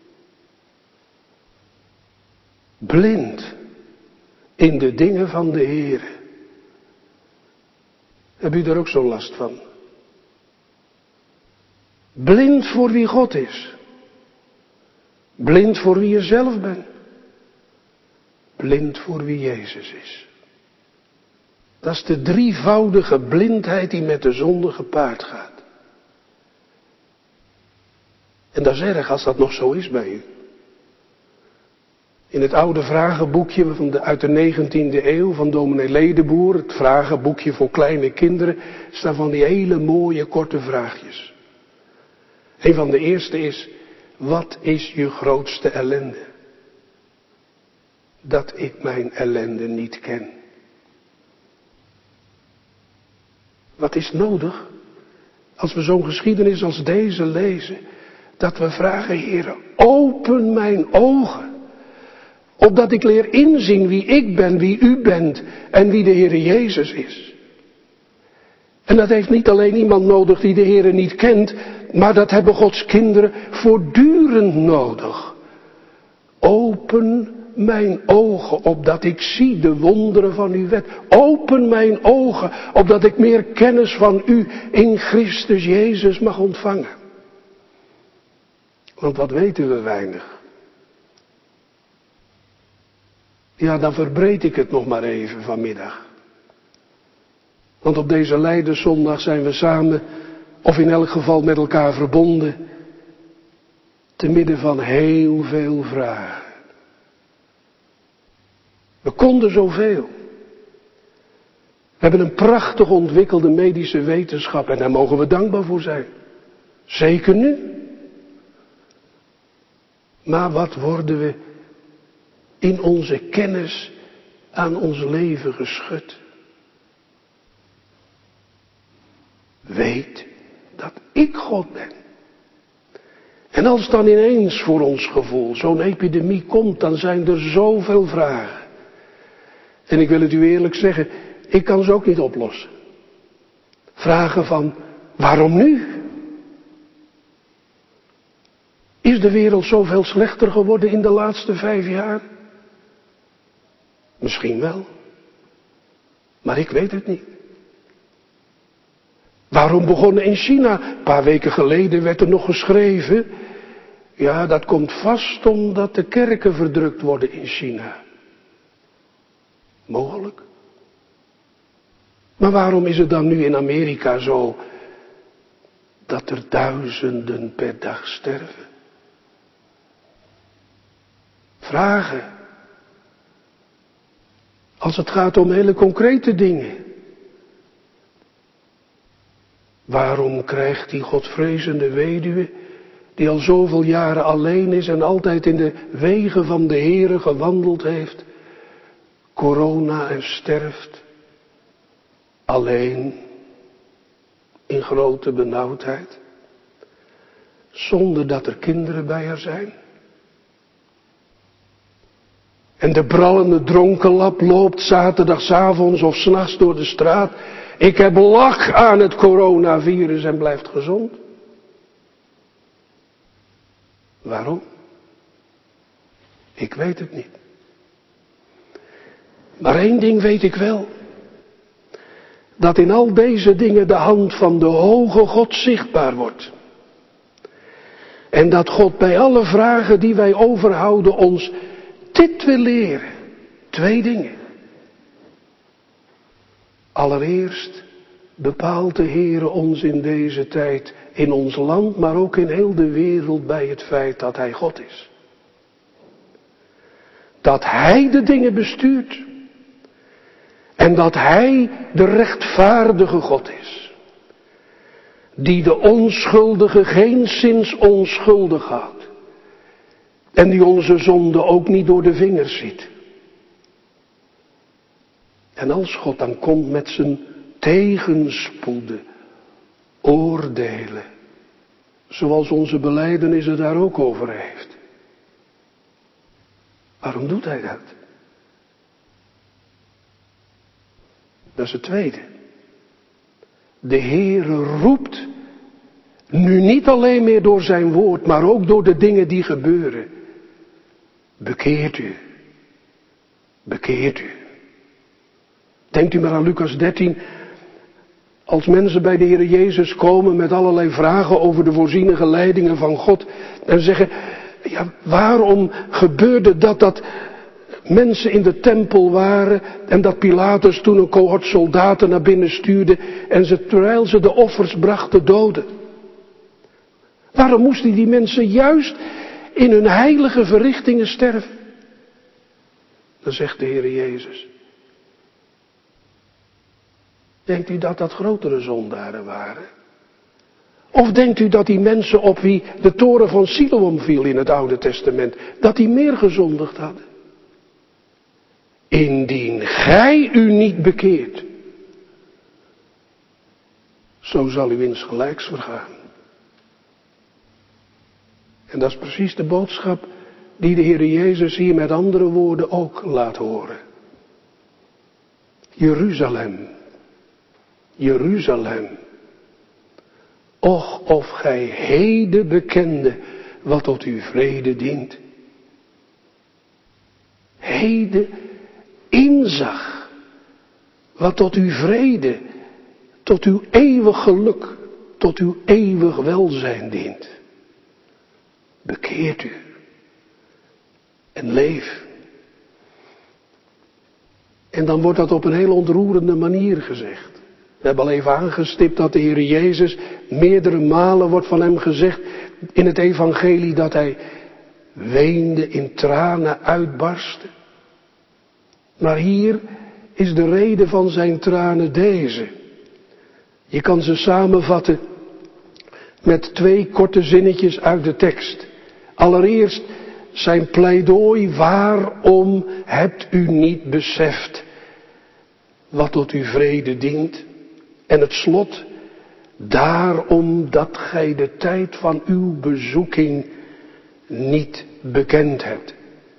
Speaker 1: Blind in de dingen van de Heer. Heb u daar ook zo last van? Blind voor wie God is. Blind voor wie je zelf bent. Blind voor wie Jezus is. Dat is de drievoudige blindheid die met de zonde gepaard gaat. En dat is erg als dat nog zo is bij u. In het oude vragenboekje van de, uit de negentiende eeuw van dominee Ledeboer, het vragenboekje voor kleine kinderen, staan van die hele mooie korte vraagjes. Een van de eerste is, wat is je grootste ellende? Dat ik mijn ellende niet ken. Wat is nodig? Als we zo'n geschiedenis als deze lezen, dat we vragen, Heere, open mijn ogen. Opdat ik leer inzien wie ik ben, wie u bent en wie de Heere Jezus is. En dat heeft niet alleen iemand nodig die de Heere niet kent, maar dat hebben Gods kinderen voortdurend nodig. Open mijn ogen, opdat ik zie de wonderen van uw wet. Open mijn ogen, opdat ik meer kennis van u in Christus Jezus mag ontvangen. Want wat weten we weinig. Ja, dan verbreed ik het nog maar even vanmiddag. Want op deze Lijdenszondag zijn we samen, of in elk geval met elkaar verbonden, te midden van heel veel vragen. We konden zoveel. We hebben een prachtig ontwikkelde medische wetenschap en daar mogen we dankbaar voor zijn. Zeker nu. Maar wat worden we in onze kennis aan ons leven geschud? Weet dat ik God ben. En als dan ineens voor ons gevoel zo'n epidemie komt, dan zijn er zoveel vragen. En ik wil het u eerlijk zeggen, ik kan ze ook niet oplossen. Vragen van, waarom nu? Is de wereld zoveel slechter geworden in de laatste vijf jaar? Misschien wel. Maar ik weet het niet. Waarom begonnen in China? Een paar weken geleden werd er nog geschreven. Ja, dat komt vast omdat de kerken verdrukt worden in China. Mogelijk. Maar waarom is het dan nu in Amerika zo dat er duizenden per dag sterven? Vragen. Als het gaat om hele concrete dingen. Waarom krijgt die godvrezende weduwe, die al zoveel jaren alleen is en altijd in de wegen van de Heere gewandeld heeft, corona en sterft, alleen, in grote benauwdheid, zonder dat er kinderen bij haar zijn? En de brallende dronkenlap loopt zaterdagavonds of 's nachts door de straat. Ik heb lak aan het coronavirus en blijft gezond. Waarom? Ik weet het niet. Maar één ding weet ik wel. Dat in al deze dingen de hand van de hoge God zichtbaar wordt. En dat God bij alle vragen die wij overhouden ons dit wil leren. Twee dingen. Allereerst bepaalt de Heere ons in deze tijd, in ons land, maar ook in heel de wereld bij het feit dat Hij God is. Dat Hij de dingen bestuurt. En dat Hij de rechtvaardige God is. Die de onschuldige geenszins onschuldig houdt. En die onze zonde ook niet door de vingers ziet. En als God dan komt met zijn tegenspoeden, oordelen, zoals onze belijdenis het daar ook over heeft. Waarom doet Hij dat? Dat is het tweede. De Heere roept, nu niet alleen meer door zijn woord, maar ook door de dingen die gebeuren. Bekeert u. Bekeert u. Denkt u maar aan Lucas dertien. Als mensen bij de Heer Jezus komen met allerlei vragen over de voorzienige leidingen van God. En zeggen, ja, waarom gebeurde dat dat mensen in de tempel waren. En dat Pilatus toen een cohort soldaten naar binnen stuurde. En ze terwijl ze de offers brachten doden. Waarom moesten die mensen juist in hun heilige verrichtingen sterven? Dan zegt de Heer Jezus. Denkt u dat dat grotere zondaren waren? Of denkt u dat die mensen op wie de toren van Siloam viel in het Oude Testament, dat die meer gezondigd hadden? Indien gij u niet bekeert, zo zal u insgelijks vergaan. En dat is precies de boodschap die de Heer Jezus hier met andere woorden ook laat horen. Jeruzalem, Jeruzalem, och of gij heden bekende wat tot uw vrede dient. Heden inzag wat tot uw vrede, tot uw eeuwig geluk, tot uw eeuwig welzijn dient. Bekeert u en leef. En dan wordt dat op een heel ontroerende manier gezegd. We hebben al even aangestipt dat de Heer Jezus, meerdere malen wordt van hem gezegd in het evangelie dat hij weende, in tranen uitbarstte. Maar hier is de reden van zijn tranen deze. Je kan ze samenvatten met twee korte zinnetjes uit de tekst. Allereerst zijn pleidooi: waarom hebt u niet beseft wat tot uw vrede dient? En het slot: daarom dat gij de tijd van uw bezoeking niet bekend hebt.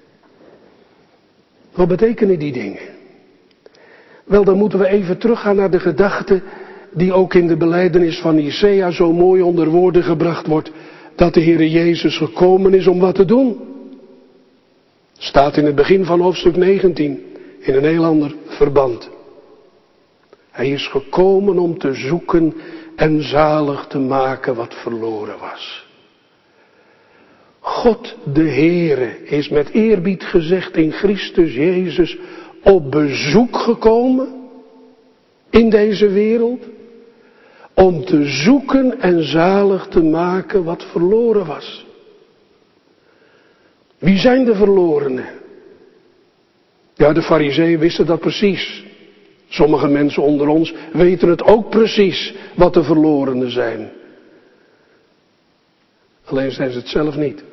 Speaker 1: Wat betekenen die dingen? Wel, dan moeten we even teruggaan naar de gedachte die ook in de belijdenis van Nicea zo mooi onder woorden gebracht wordt, dat de Heere Jezus gekomen is om wat te doen. Staat in het begin van hoofdstuk negentien, in een heel ander verband. Hij is gekomen om te zoeken en zalig te maken wat verloren was. God de Heere is met eerbied gezegd in Christus Jezus op bezoek gekomen in deze wereld, om te zoeken en zalig te maken wat verloren was. Wie zijn de verlorenen? Ja, de Farizeeën wisten dat precies. Sommige mensen onder ons weten het ook precies wat de verlorenen zijn. Alleen zijn ze het zelf niet.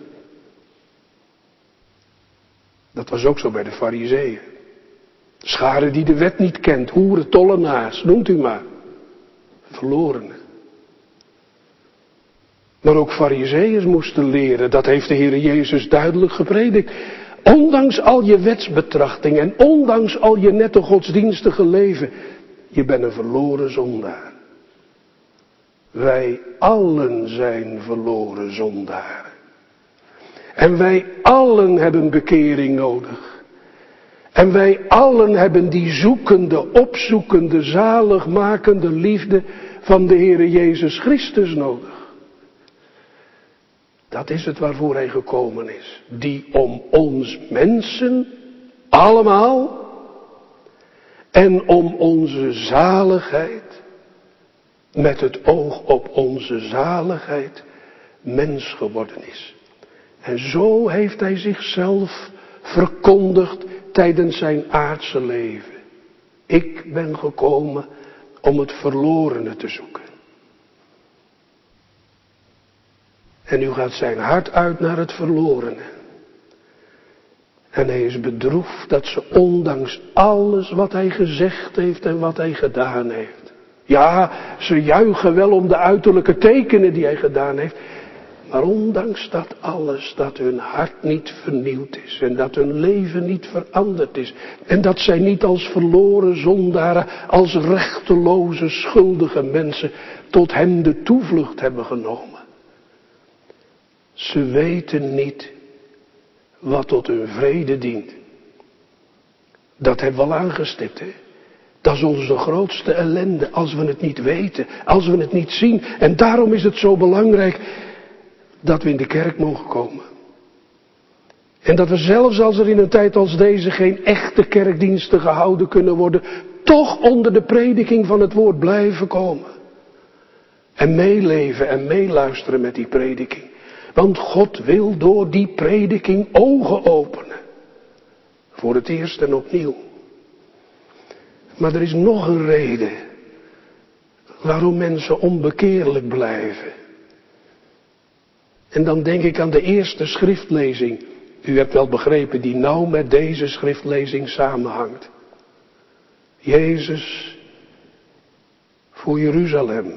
Speaker 1: Dat was ook zo bij de Farizeeën. Scharen die de wet niet kent, hoeren, tollenaars, noemt u maar. Verlorenen. Maar ook Farizeeërs moesten leren, dat heeft de Heere Jezus duidelijk gepredikt. Ondanks al je wetsbetrachting en ondanks al je nette godsdienstige leven, je bent een verloren zondaar. Wij allen zijn verloren zondaren. En wij allen hebben bekering nodig. En wij allen hebben die zoekende, opzoekende, zaligmakende liefde van de Heere Jezus Christus nodig. Dat is het waarvoor hij gekomen is. Die om ons mensen, allemaal, en om onze zaligheid, met het oog op onze zaligheid, mens geworden is. En zo heeft hij zichzelf verkondigd tijdens zijn aardse leven. Ik ben gekomen om het verlorene te zoeken. En nu gaat zijn hart uit naar het verlorene. En hij is bedroefd dat ze ondanks alles wat hij gezegd heeft en wat hij gedaan heeft. Ja, ze juichen wel om de uiterlijke tekenen die hij gedaan heeft. Maar ondanks dat alles, dat hun hart niet vernieuwd is. En dat hun leven niet veranderd is. En dat zij niet als verloren zondaren, als rechteloze, schuldige mensen tot hem de toevlucht hebben genomen. Ze weten niet wat tot hun vrede dient. Dat hebben we al aangestipt, hè. Dat is onze grootste ellende, als we het niet weten, als we het niet zien. En daarom is het zo belangrijk dat we in de kerk mogen komen. En dat we zelfs als er in een tijd als deze geen echte kerkdiensten gehouden kunnen worden, toch onder de prediking van het woord blijven komen. En meeleven en meeluisteren met die prediking. Want God wil door die prediking ogen openen. Voor het eerst en opnieuw. Maar er is nog een reden waarom mensen onbekeerlijk blijven. En dan denk ik aan de eerste schriftlezing. U hebt wel begrepen, die nauw met deze schriftlezing samenhangt. Jezus voor Jeruzalem.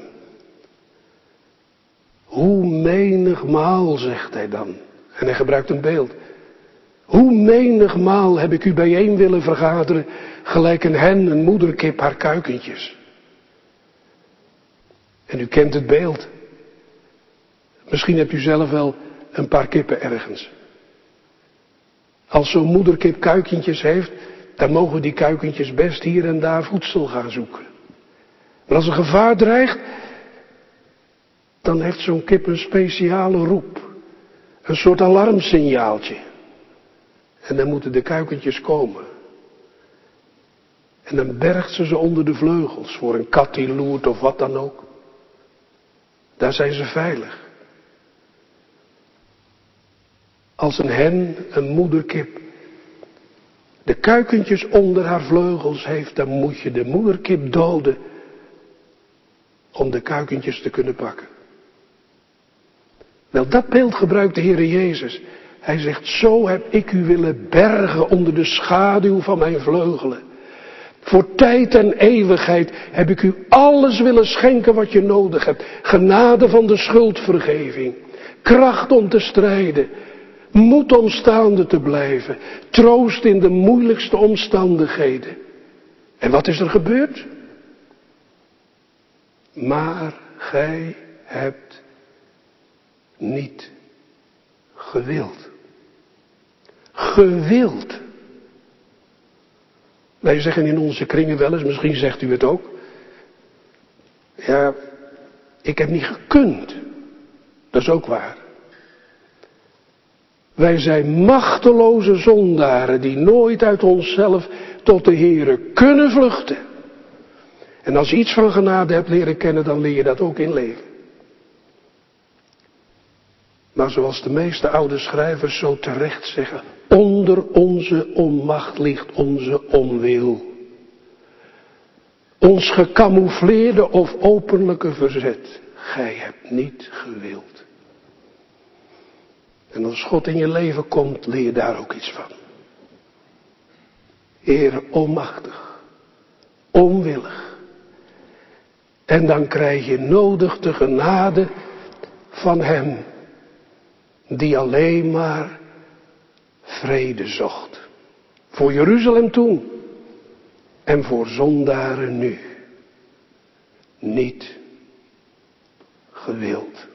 Speaker 1: Hoe menigmaal, zegt hij dan. En hij gebruikt een beeld. Hoe menigmaal heb ik u bijeen willen vergaderen, gelijk een hen, een moederkip, haar kuikentjes. En u kent het beeld. Misschien hebt u zelf wel een paar kippen ergens. Als zo'n moederkip kuikentjes heeft, dan mogen die kuikentjes best hier en daar voedsel gaan zoeken. Maar als er gevaar dreigt, dan heeft zo'n kip een speciale roep. Een soort alarmsignaaltje. En dan moeten de kuikentjes komen. En dan bergt ze ze onder de vleugels voor een kat die loert of wat dan ook. Daar zijn ze veilig. Als een hen, een moederkip, de kuikentjes onder haar vleugels heeft, dan moet je de moederkip doden om de kuikentjes te kunnen pakken. Wel, dat beeld gebruikt de Heere Jezus. Hij zegt, zo heb ik u willen bergen onder de schaduw van mijn vleugelen. Voor tijd en eeuwigheid heb ik u alles willen schenken wat je nodig hebt. Genade van de schuldvergeving. Kracht om te strijden. Moed om staande te blijven. Troost in de moeilijkste omstandigheden. En wat is er gebeurd? Maar gij hebt niet gewild. Gewild. Wij zeggen in onze kringen wel eens, misschien zegt u het ook. Ja, ik heb niet gekund. Dat is ook waar. Wij zijn machteloze zondaren die nooit uit onszelf tot de Heere kunnen vluchten. En als je iets van genade hebt leren kennen, dan leer je dat ook in leven. Maar zoals de meeste oude schrijvers zo terecht zeggen, onder onze onmacht ligt onze onwil. Ons gecamoufleerde of openlijke verzet. Gij hebt niet gewild. En als God in je leven komt, leer je daar ook iets van. Heere, onmachtig, onwillig. En dan krijg je nodig de genade van Hem, die alleen maar vrede zocht. Voor Jeruzalem toen en voor zondaren nu. Niet gewild.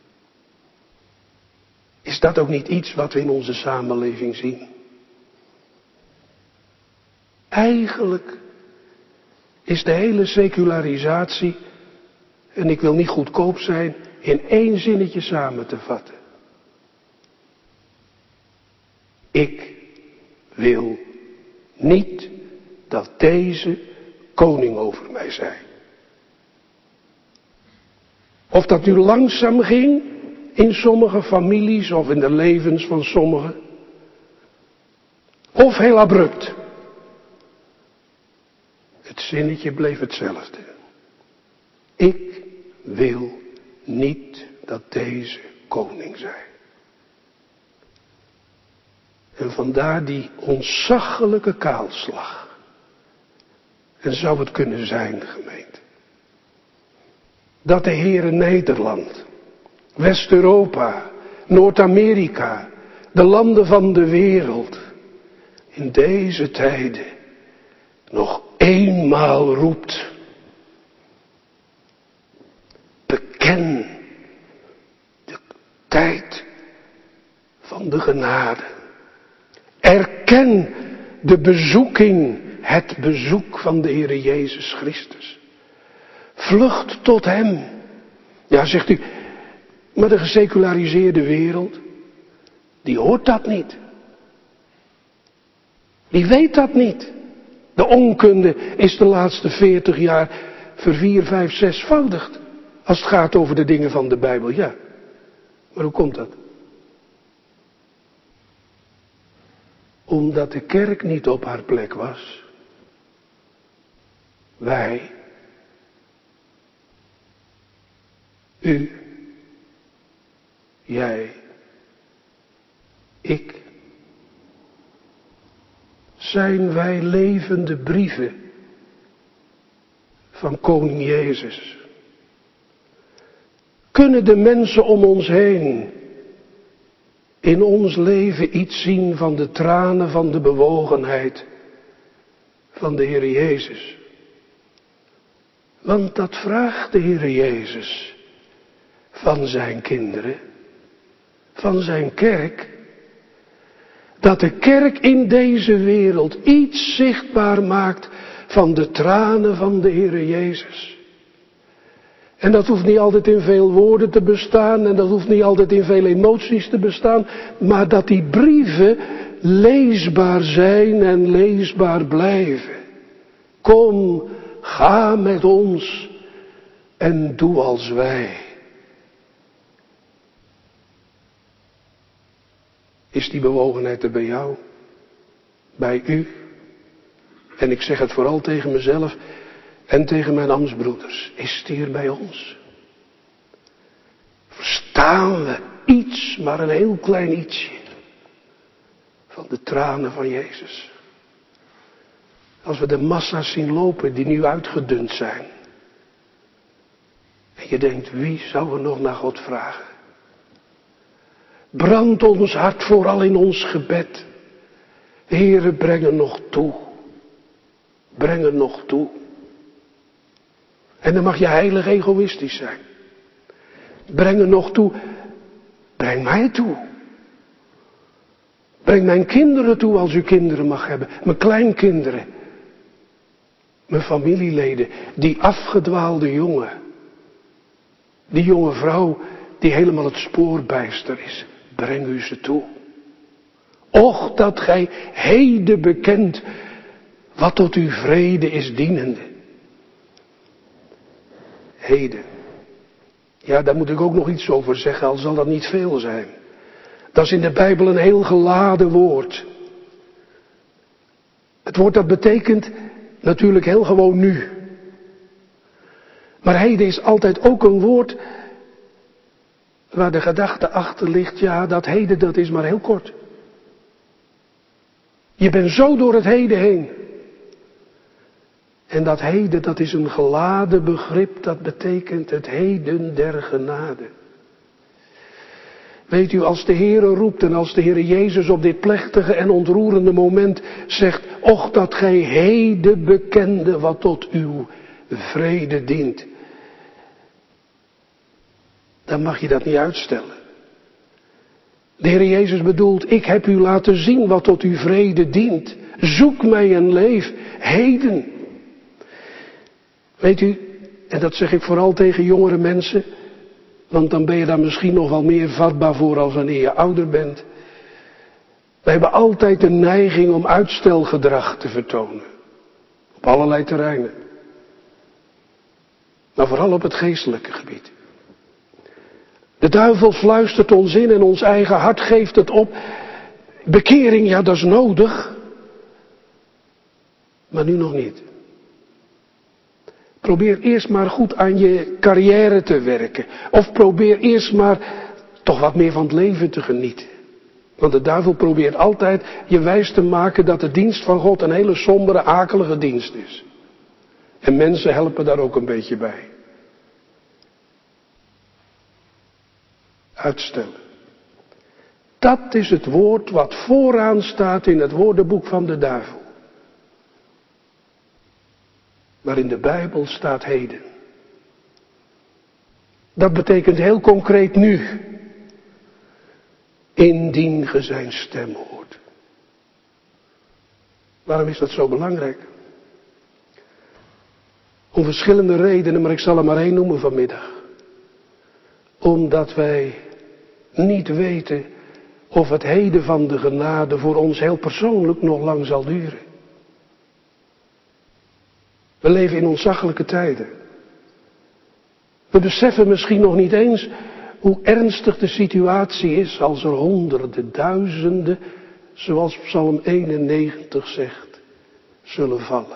Speaker 1: Is dat ook niet iets wat we in onze samenleving zien? Eigenlijk is de hele secularisatie, en ik wil niet goedkoop zijn, in één zinnetje samen te vatten. Ik wil niet dat deze koning over mij zij. Of dat nu langzaam ging in sommige families of in de levens van sommigen. Of heel abrupt. Het zinnetje bleef hetzelfde. Ik wil niet dat deze koning zij. En vandaar die ontzaglijke kaalslag. En zou het kunnen zijn, gemeente, dat de Heere Nederland, West-Europa, Noord-Amerika, de landen van de wereld, in deze tijden nog eenmaal roept. Beken de tijd van de genade. Erken de bezoeking, het bezoek van de Heere Jezus Christus. Vlucht tot Hem. Ja, zegt u, maar de geseculariseerde wereld, die hoort dat niet. Die weet dat niet. De onkunde is de laatste veertig jaar vervier, vijf, zesvoudigd. Als het gaat over de dingen van de Bijbel, ja. Maar hoe komt dat? Omdat de kerk niet op haar plek was. Wij. U. Jij. Ik. Zijn wij levende brieven van koning Jezus? Kunnen de mensen om ons heen in ons leven iets zien van de tranen, van de bewogenheid van de Heer Jezus? Want dat vraagt de Heer Jezus van zijn kinderen, van zijn kerk. Dat de kerk in deze wereld iets zichtbaar maakt van de tranen van de Heer Jezus. En dat hoeft niet altijd in veel woorden te bestaan en dat hoeft niet altijd in veel emoties te bestaan. Maar dat die brieven leesbaar zijn en leesbaar blijven. Kom, ga met ons en doe als wij. Is die bewogenheid er bij jou? Bij u? En ik zeg het vooral tegen mezelf en tegen mijn ambtsbroeders. Is het hier bij ons? Verstaan we iets, maar een heel klein ietsje, van de tranen van Jezus? Als we de massa's zien lopen die nu uitgedund zijn. En je denkt, wie zou er nog naar God vragen? Brandt ons hart vooral in ons gebed. Heere, breng er nog toe. Breng er nog toe. En dan mag je heilig egoïstisch zijn. Breng er nog toe. Breng mij toe. Breng mijn kinderen toe als u kinderen mag hebben. Mijn kleinkinderen. Mijn familieleden. Die afgedwaalde jongen. Die jonge vrouw die helemaal het spoor bijster is. Breng u ze toe. Och, dat gij heden bekent wat tot uw vrede is dienende. Heden. Ja, daar moet ik ook nog iets over zeggen, al zal dat niet veel zijn. Dat is in de Bijbel een heel geladen woord. Het woord dat betekent natuurlijk heel gewoon nu. Maar heden is altijd ook een woord waar de gedachte achter ligt, ja, dat heden dat is maar heel kort. Je bent zo door het heden heen. En dat heden, dat is een geladen begrip, dat betekent het heden der genade. Weet u, als de Heere roept en als de Heere Jezus op dit plechtige en ontroerende moment zegt, och dat gij heden bekende wat tot uw vrede dient. Dan mag je dat niet uitstellen. De Heer Jezus bedoelt, ik heb u laten zien wat tot uw vrede dient. Zoek mij en leef heden. Weet u, en dat zeg ik vooral tegen jongere mensen, want dan ben je daar misschien nog wel meer vatbaar voor als wanneer je ouder bent. We hebben altijd de neiging om uitstelgedrag te vertonen. Op allerlei terreinen. Maar vooral op het geestelijke gebied. De duivel fluistert ons in en ons eigen hart geeft het op. Bekering, ja, dat is nodig. Maar nu nog niet. Probeer eerst maar goed aan je carrière te werken. Of probeer eerst maar toch wat meer van het leven te genieten. Want de duivel probeert altijd je wijs te maken dat de dienst van God een hele sombere, akelige dienst is. En mensen helpen daar ook een beetje bij. Uitstellen. Dat is het woord wat vooraan staat in het woordenboek van de duivel. Maar in de Bijbel staat heden. Dat betekent heel concreet nu. Indien ge zijn stem hoort. Waarom is dat zo belangrijk? Om verschillende redenen, maar ik zal er maar één noemen vanmiddag. Omdat wij niet weten of het heden van de genade voor ons heel persoonlijk nog lang zal duren. We leven in ontzaglijke tijden. We beseffen misschien nog niet eens hoe ernstig de situatie is als er honderden, duizenden, zoals Psalm eenennegentig zegt, zullen vallen.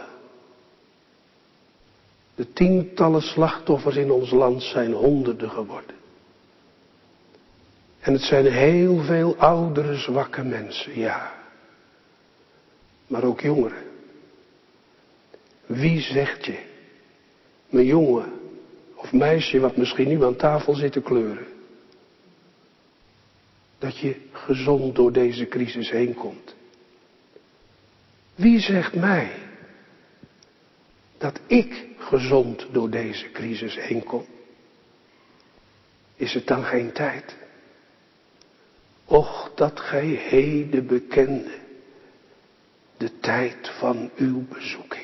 Speaker 1: De tientallen slachtoffers in ons land zijn honderden geworden. En het zijn heel veel oudere, zwakke mensen, ja. Maar ook jongeren. Wie zegt je, mijn jongen of meisje wat misschien nu aan tafel zit te kleuren, dat je gezond door deze crisis heen komt? Wie zegt mij dat ik gezond door deze crisis heen kom? Is het dan geen tijd? Och, dat gij heden bekende de tijd van uw bezoeking.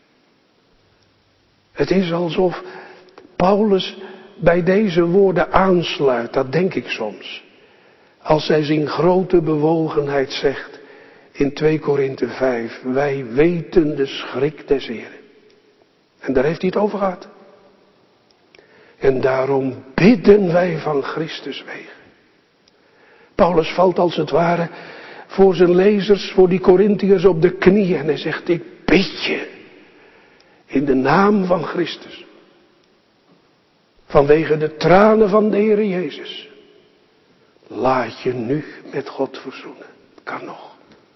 Speaker 1: Het is alsof Paulus bij deze woorden aansluit, dat denk ik soms. Als hij zijn grote bewogenheid zegt in twee Korinthe vijf, wij weten de schrik des Heren. En daar heeft hij het over gehad. En daarom bidden wij van Christus wegen. Paulus valt als het ware voor zijn lezers, voor die Korintiërs op de knieën en hij zegt, ik bid je in de naam van Christus. Vanwege de tranen van de Heer Jezus. Laat je nu met God verzoenen. Kan nog.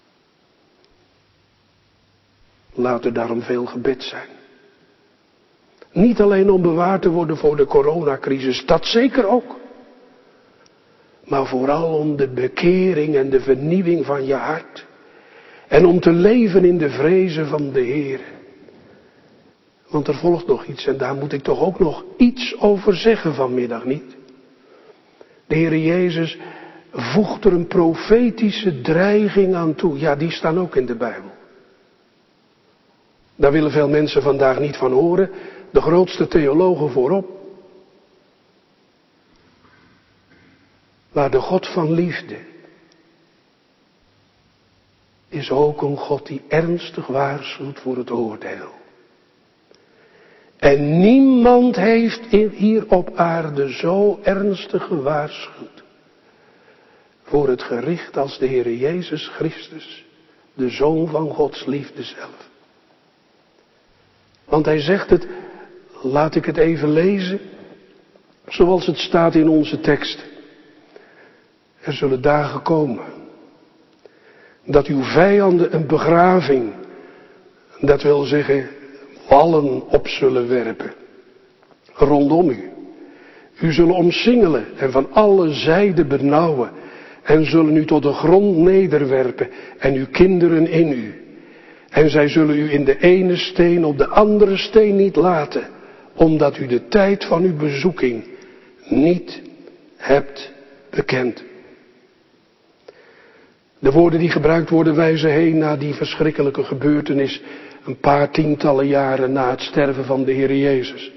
Speaker 1: Laat er daarom veel gebed zijn. Niet alleen om bewaard te worden voor de coronacrisis, dat zeker ook. Maar vooral om de bekering en de vernieuwing van je hart. En om te leven in de vrezen van de Heer. Want er volgt nog iets en daar moet ik toch ook nog iets over zeggen vanmiddag, niet? De Heer Jezus voegt er een profetische dreiging aan toe. Ja, die staan ook in de Bijbel. Daar willen veel mensen vandaag niet van horen. De grootste theologen voorop. Maar de God van liefde is ook een God die ernstig waarschuwt voor het oordeel. En niemand heeft hier op aarde zo ernstig gewaarschuwd voor het gericht als de Heer Jezus Christus, de Zoon van Gods liefde zelf. Want hij zegt het, laat ik het even lezen, zoals het staat in onze tekst. Er zullen dagen komen dat uw vijanden een begraving, dat wil zeggen wallen op zullen werpen, rondom u. U zullen omsingelen en van alle zijden benauwen en zullen u tot de grond nederwerpen en uw kinderen in u. En zij zullen u in de ene steen op de andere steen niet laten, omdat u de tijd van uw bezoeking niet hebt bekend. De woorden die gebruikt worden wijzen heen naar die verschrikkelijke gebeurtenis een paar tientallen jaren na het sterven van de Heer Jezus.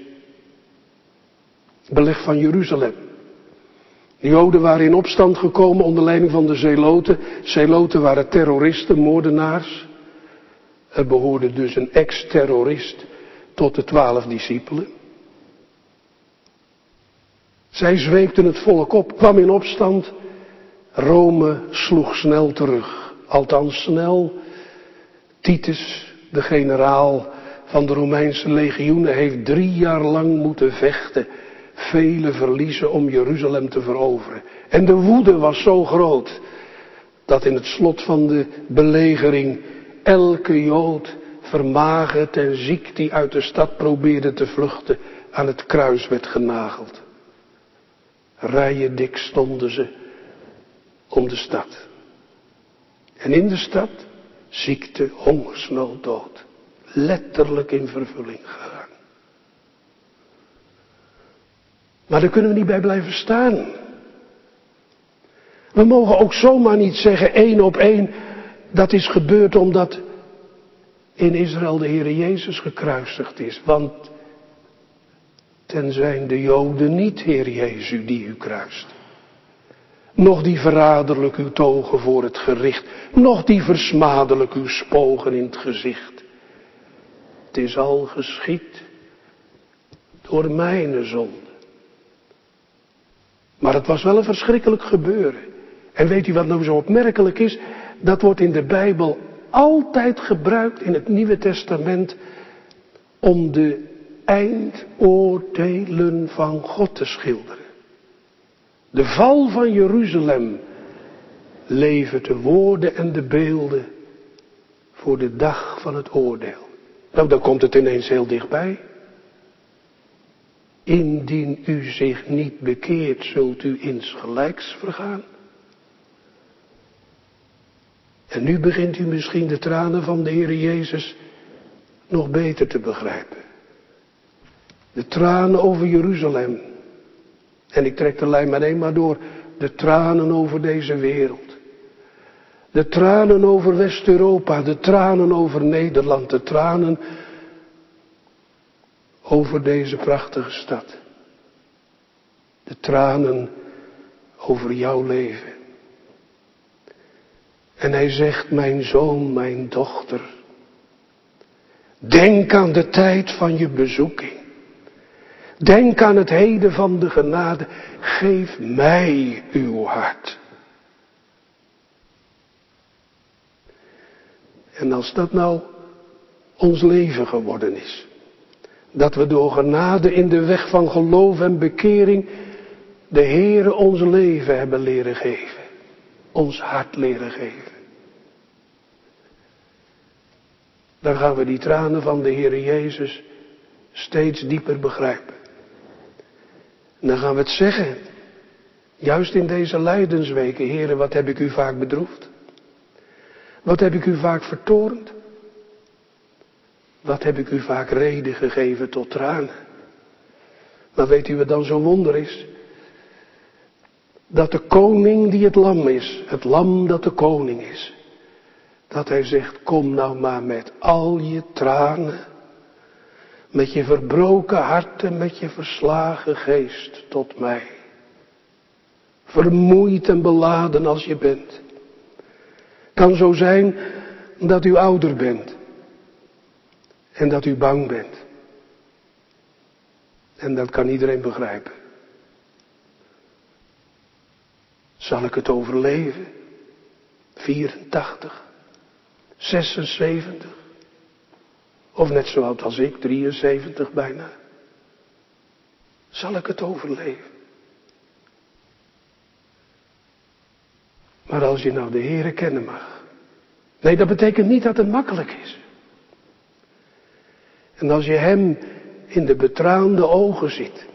Speaker 1: Beleg van Jeruzalem. De Joden waren in opstand gekomen onder leiding van de Zeloten. Zeloten waren terroristen, moordenaars. Er behoorde dus een ex-terrorist tot de twaalf discipelen. Zij zweepten het volk op, kwam in opstand. Rome sloeg snel terug. Althans snel. Titus, de generaal van de Romeinse legioenen, heeft drie jaar lang moeten vechten. Vele verliezen om Jeruzalem te veroveren. En de woede was zo groot dat in het slot van de belegering elke Jood vermagerd en ziek die uit de stad probeerde te vluchten aan het kruis werd genageld. Rijen dik stonden ze om de stad. En in de stad ziekte, hongersnood, dood. Letterlijk in vervulling gegaan. Maar daar kunnen we niet bij blijven staan. We mogen ook zomaar niet zeggen één op één, dat is gebeurd omdat in Israël de Heer Jezus gekruisigd is. Want ten zijn de Joden niet, Heer Jezus, die u kruist. Nog die verraderlijk uw togen voor het gericht. Nog die versmadelijk uw spogen in het gezicht. Het is al geschied door mijne zonde. Maar het was wel een verschrikkelijk gebeuren. En weet u wat nou zo opmerkelijk is? Dat wordt in de Bijbel altijd gebruikt in het Nieuwe Testament om de eindoordelen van God te schilderen. De val van Jeruzalem levert de woorden en de beelden voor de dag van het oordeel. Nou, dan komt het ineens heel dichtbij. Indien u zich niet bekeert, zult u insgelijks vergaan. En nu begint u misschien de tranen van de Heer Jezus nog beter te begrijpen. De tranen over Jeruzalem. En ik trek de lijn maar één maar door. De tranen over deze wereld. De tranen over West-Europa. De tranen over Nederland. De tranen over deze prachtige stad. De tranen over jouw leven. En hij zegt, mijn zoon, mijn dochter. Denk aan de tijd van je bezoeking. Denk aan het heden van de genade. Geef mij uw hart. En als dat nou ons leven geworden is. Dat we door genade in de weg van geloof en bekering de Heere ons leven hebben leren geven. Ons hart leren geven. Dan gaan we die tranen van de Heere Jezus steeds dieper begrijpen. En dan gaan we het zeggen. Juist in deze lijdensweken. Heere, wat heb ik u vaak bedroefd? Wat heb ik u vaak vertoornd? Wat heb ik u vaak reden gegeven tot tranen? Maar weet u wat dan zo'n wonder is? Dat de koning die het lam is, het lam dat de koning is, dat hij zegt, kom nou maar met al je tranen, met je verbroken hart en met je verslagen geest tot mij. Vermoeid en beladen als je bent. Kan zo zijn dat u ouder bent. En dat u bang bent. En dat kan iedereen begrijpen. Zal ik het overleven? vierentachtig, zesenzeventig. Of net zo oud als ik, drieënzeventig bijna. Zal ik het overleven? Maar als je nou de Heere kennen mag. Nee, dat betekent niet dat het makkelijk is. En als je hem in de betraande ogen ziet.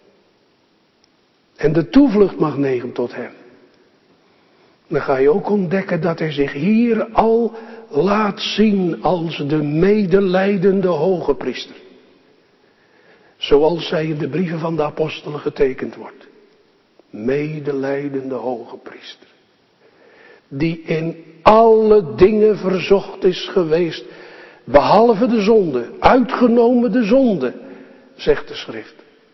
Speaker 1: En de toevlucht mag nemen tot hem. Dan ga je ook ontdekken dat hij zich hier al laat zien als de medelijdende hoge priester. Zoals zij in de brieven van de apostelen getekend wordt. Medelijdende hoge priester. Die in alle dingen verzocht is geweest. Behalve de zonde, uitgenomen de zonde, zegt de schrift.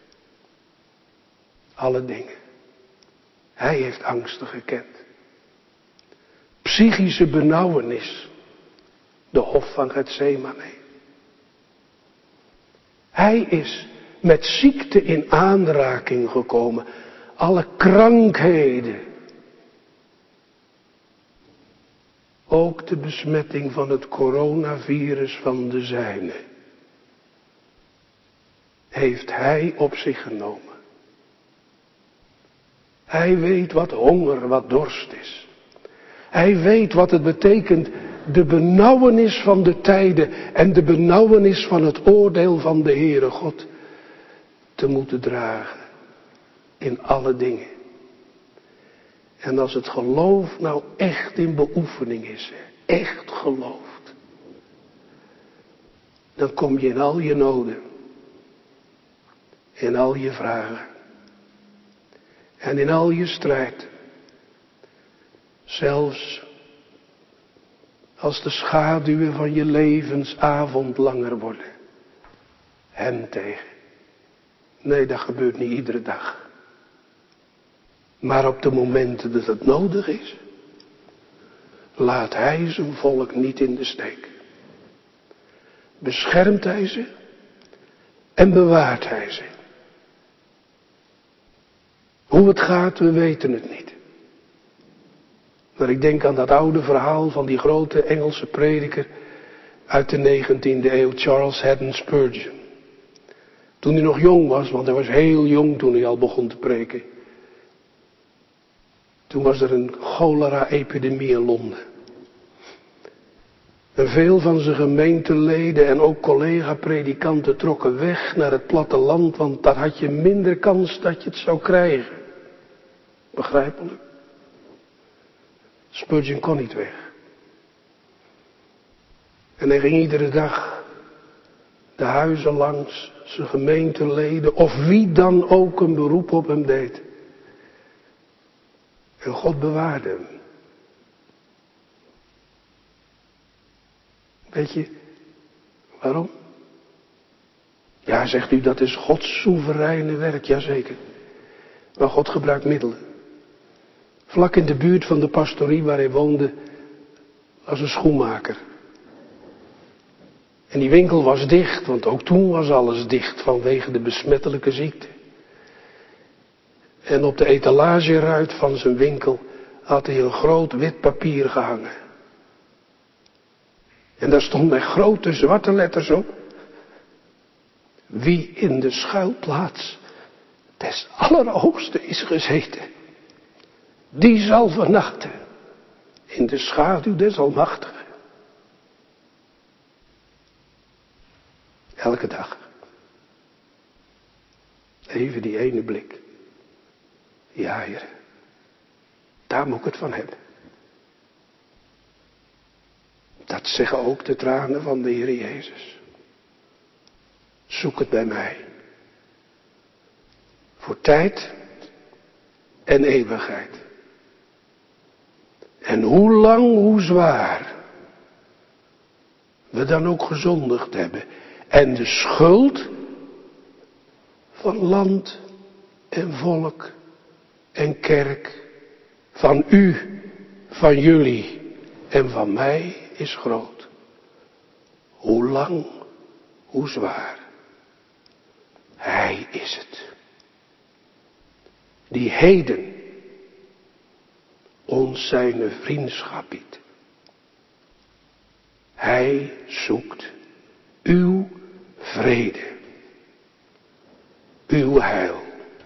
Speaker 1: Alle dingen. Hij heeft angsten gekend. Psychische benauwenis. De hof van Getsemane. Hij is met ziekte in aanraking gekomen. Alle krankheden. Ook de besmetting van het coronavirus van de zijne. Heeft hij op zich genomen. Hij weet wat honger, wat dorst is. Hij weet wat het betekent, de benauwenis van de tijden en de benauwenis van het oordeel van de Heere God te moeten dragen in alle dingen. En als het geloof nou echt in beoefening is, echt gelooft, dan kom je in al je noden, in al je vragen en in al je strijd. Zelfs als de schaduwen van je levensavond langer worden. Hem tegen. Nee, dat gebeurt niet iedere dag. Maar op de momenten dat het nodig is, laat hij zijn volk niet in de steek. Beschermt hij ze en bewaart hij ze. Hoe het gaat, we weten het niet. Maar ik denk aan dat oude verhaal van die grote Engelse prediker uit de negentiende eeuw, Charles Haddon Spurgeon. Toen hij nog jong was, want hij was heel jong toen hij al begon te preken. Toen was er een cholera-epidemie in Londen. En veel van zijn gemeenteleden en ook collega-predikanten trokken weg naar het platteland, want daar had je minder kans dat je het zou krijgen. Begrijpelijk. Spurgeon kon niet weg. En hij ging iedere dag de huizen langs, zijn gemeenteleden, of wie dan ook een beroep op hem deed. En God bewaarde hem. Weet je waarom? Ja, zegt u, dat is Gods soevereine werk, jazeker. Maar God gebruikt middelen. Vlak in de buurt van de pastorie waar hij woonde, was een schoenmaker. En die winkel was dicht, want ook toen was alles dicht vanwege de besmettelijke ziekte. En op de etalageruit van zijn winkel had hij een groot wit papier gehangen. En daar stond met grote zwarte letters op. Wie in de schuilplaats des Allerhoogste is gezeten, die zal vernachten in de schaduw des Almachtigen. Elke dag. Even die ene blik. Ja, Heer, daar moet ik het van hebben. Dat zeggen ook de tranen van de Heer Jezus. Zoek het bij mij. Voor tijd en eeuwigheid. En hoe lang, hoe zwaar we dan ook gezondigd hebben. En de schuld van land en volk en kerk, van u, van jullie en van mij is groot. Hoe lang, hoe zwaar. Hij is het. Die heden ons zijn vriendschap biedt. Hij zoekt uw vrede, uw heil,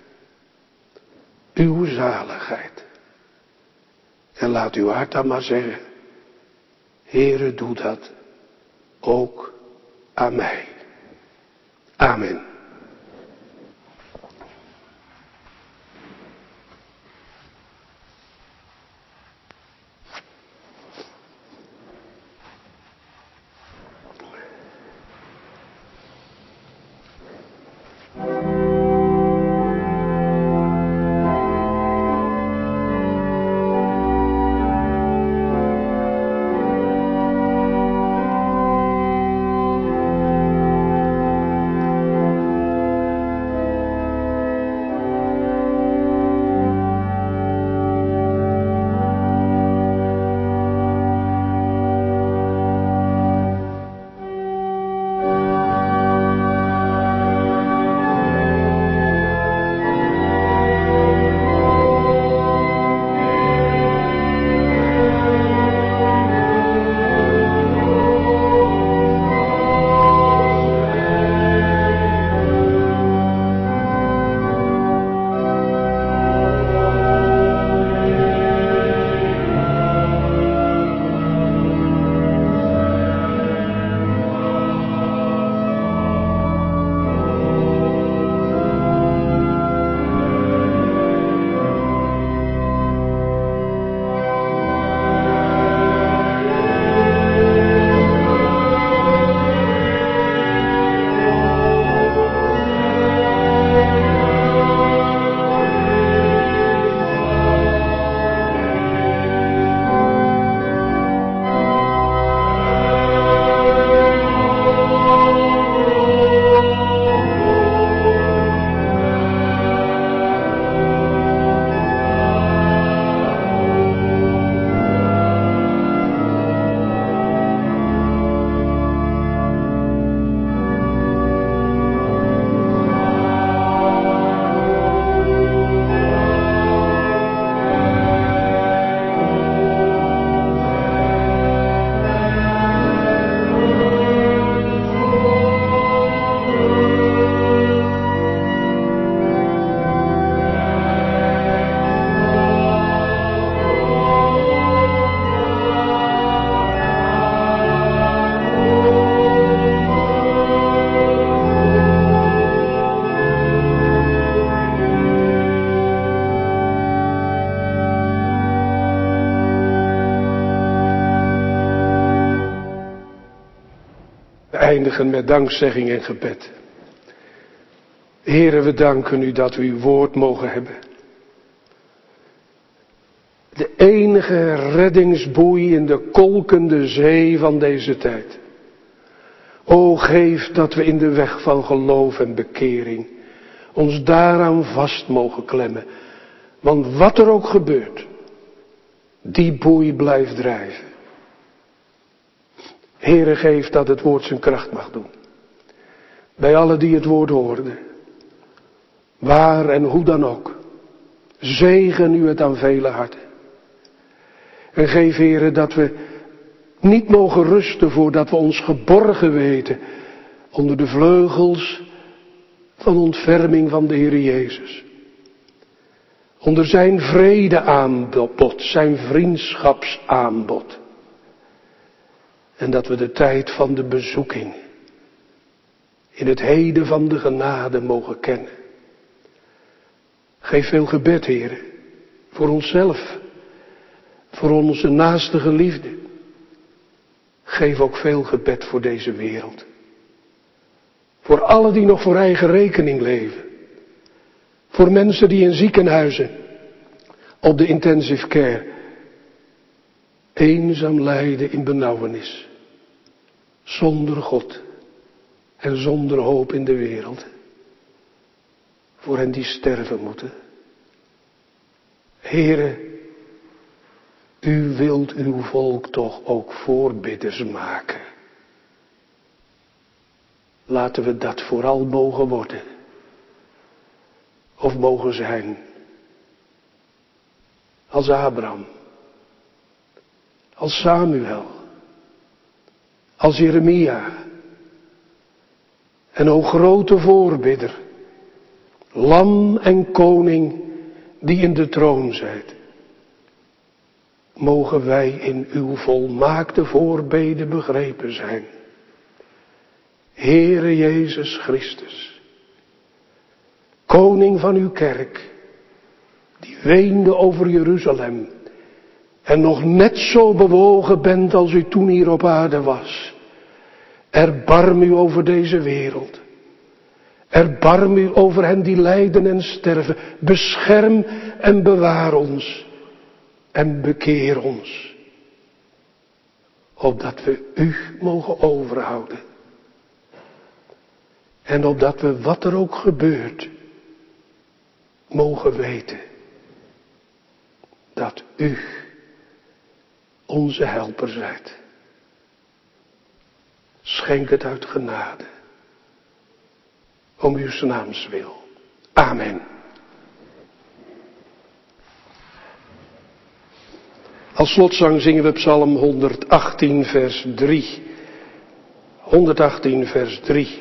Speaker 1: uw zaligheid. En laat uw hart dan maar zeggen, Heere, doe dat ook aan mij. Amen. Eindigen met dankzegging en gebed. Heere, we danken u dat we uw woord mogen hebben. De enige reddingsboei in de kolkende zee van deze tijd. O, geef dat we in de weg van geloof en bekering ons daaraan vast mogen klemmen. Want wat er ook gebeurt, die boei blijft drijven. Heere, geef dat het woord zijn kracht mag doen. Bij allen die het woord hoorden. Waar en hoe dan ook. Zegen u het aan vele harten. En geef, Heere, dat we niet mogen rusten voordat we ons geborgen weten onder de vleugels van ontferming van de Heer Jezus. Onder zijn vredeaanbod, zijn vriendschapsaanbod. En dat we de tijd van de bezoeking in het heden van de genade mogen kennen. Geef veel gebed, Heer, voor onszelf, voor onze naaste geliefden. Geef ook veel gebed voor deze wereld. Voor allen die nog voor eigen rekening leven. Voor mensen die in ziekenhuizen, op de intensive care, eenzaam lijden in benauwenis. Zonder God en zonder hoop in de wereld. Voor hen die sterven moeten. Heere, u wilt uw volk toch ook voorbidders maken. Laten we dat vooral mogen worden. Of mogen zijn. Als Abraham. Als Samuel. Als Jeremia. En o grote voorbidder. Lam en koning die in de troon zijt. Mogen wij in uw volmaakte voorbeden begrepen zijn. Heere Jezus Christus. Koning van uw kerk. Die weende over Jeruzalem. En nog net zo bewogen bent als u toen hier op aarde was. Erbarm u over deze wereld. Erbarm u over hen die lijden en sterven. Bescherm en bewaar ons. En bekeer ons. Opdat we u mogen overhouden. En opdat we wat er ook gebeurt. Mogen weten. Dat u onze helper zijt. Schenk het uit genade. Om uw naams wil. Amen. Als slotzang zingen we Psalm honderdachttien vers drie. honderdachttien vers drie.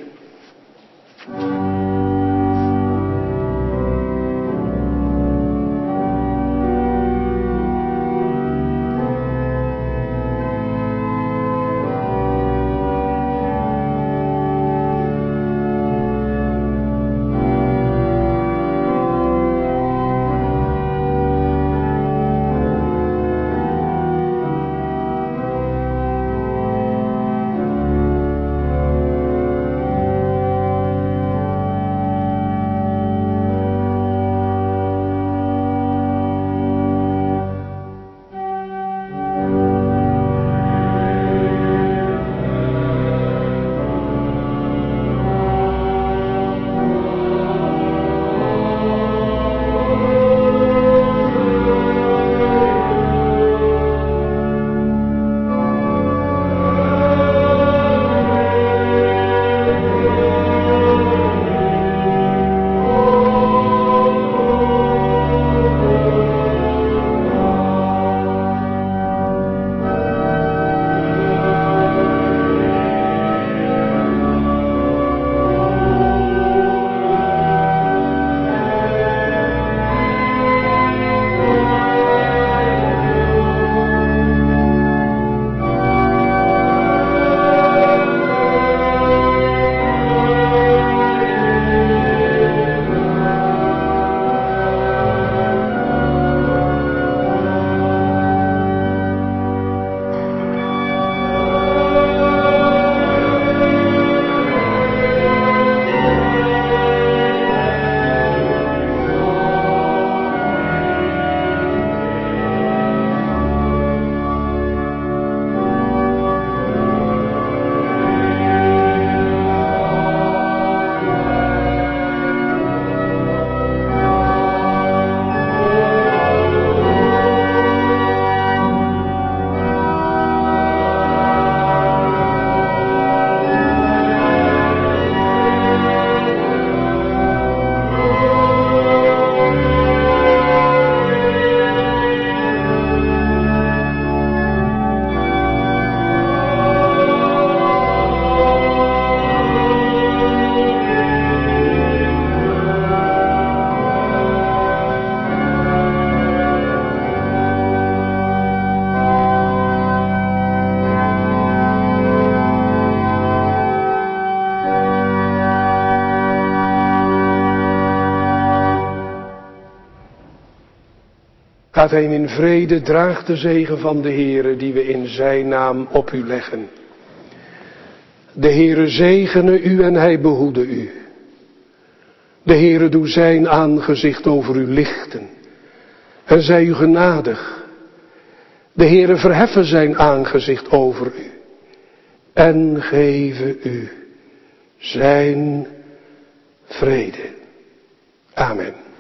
Speaker 1: Gaat heen in vrede, draag de zegen van de Heere die we in zijn naam op u leggen. De Heere zegene u en hij behoede u. De Heere doe zijn aangezicht over u lichten en zij u genadig. De Heere verheffe zijn aangezicht over u en geven u zijn vrede. Amen.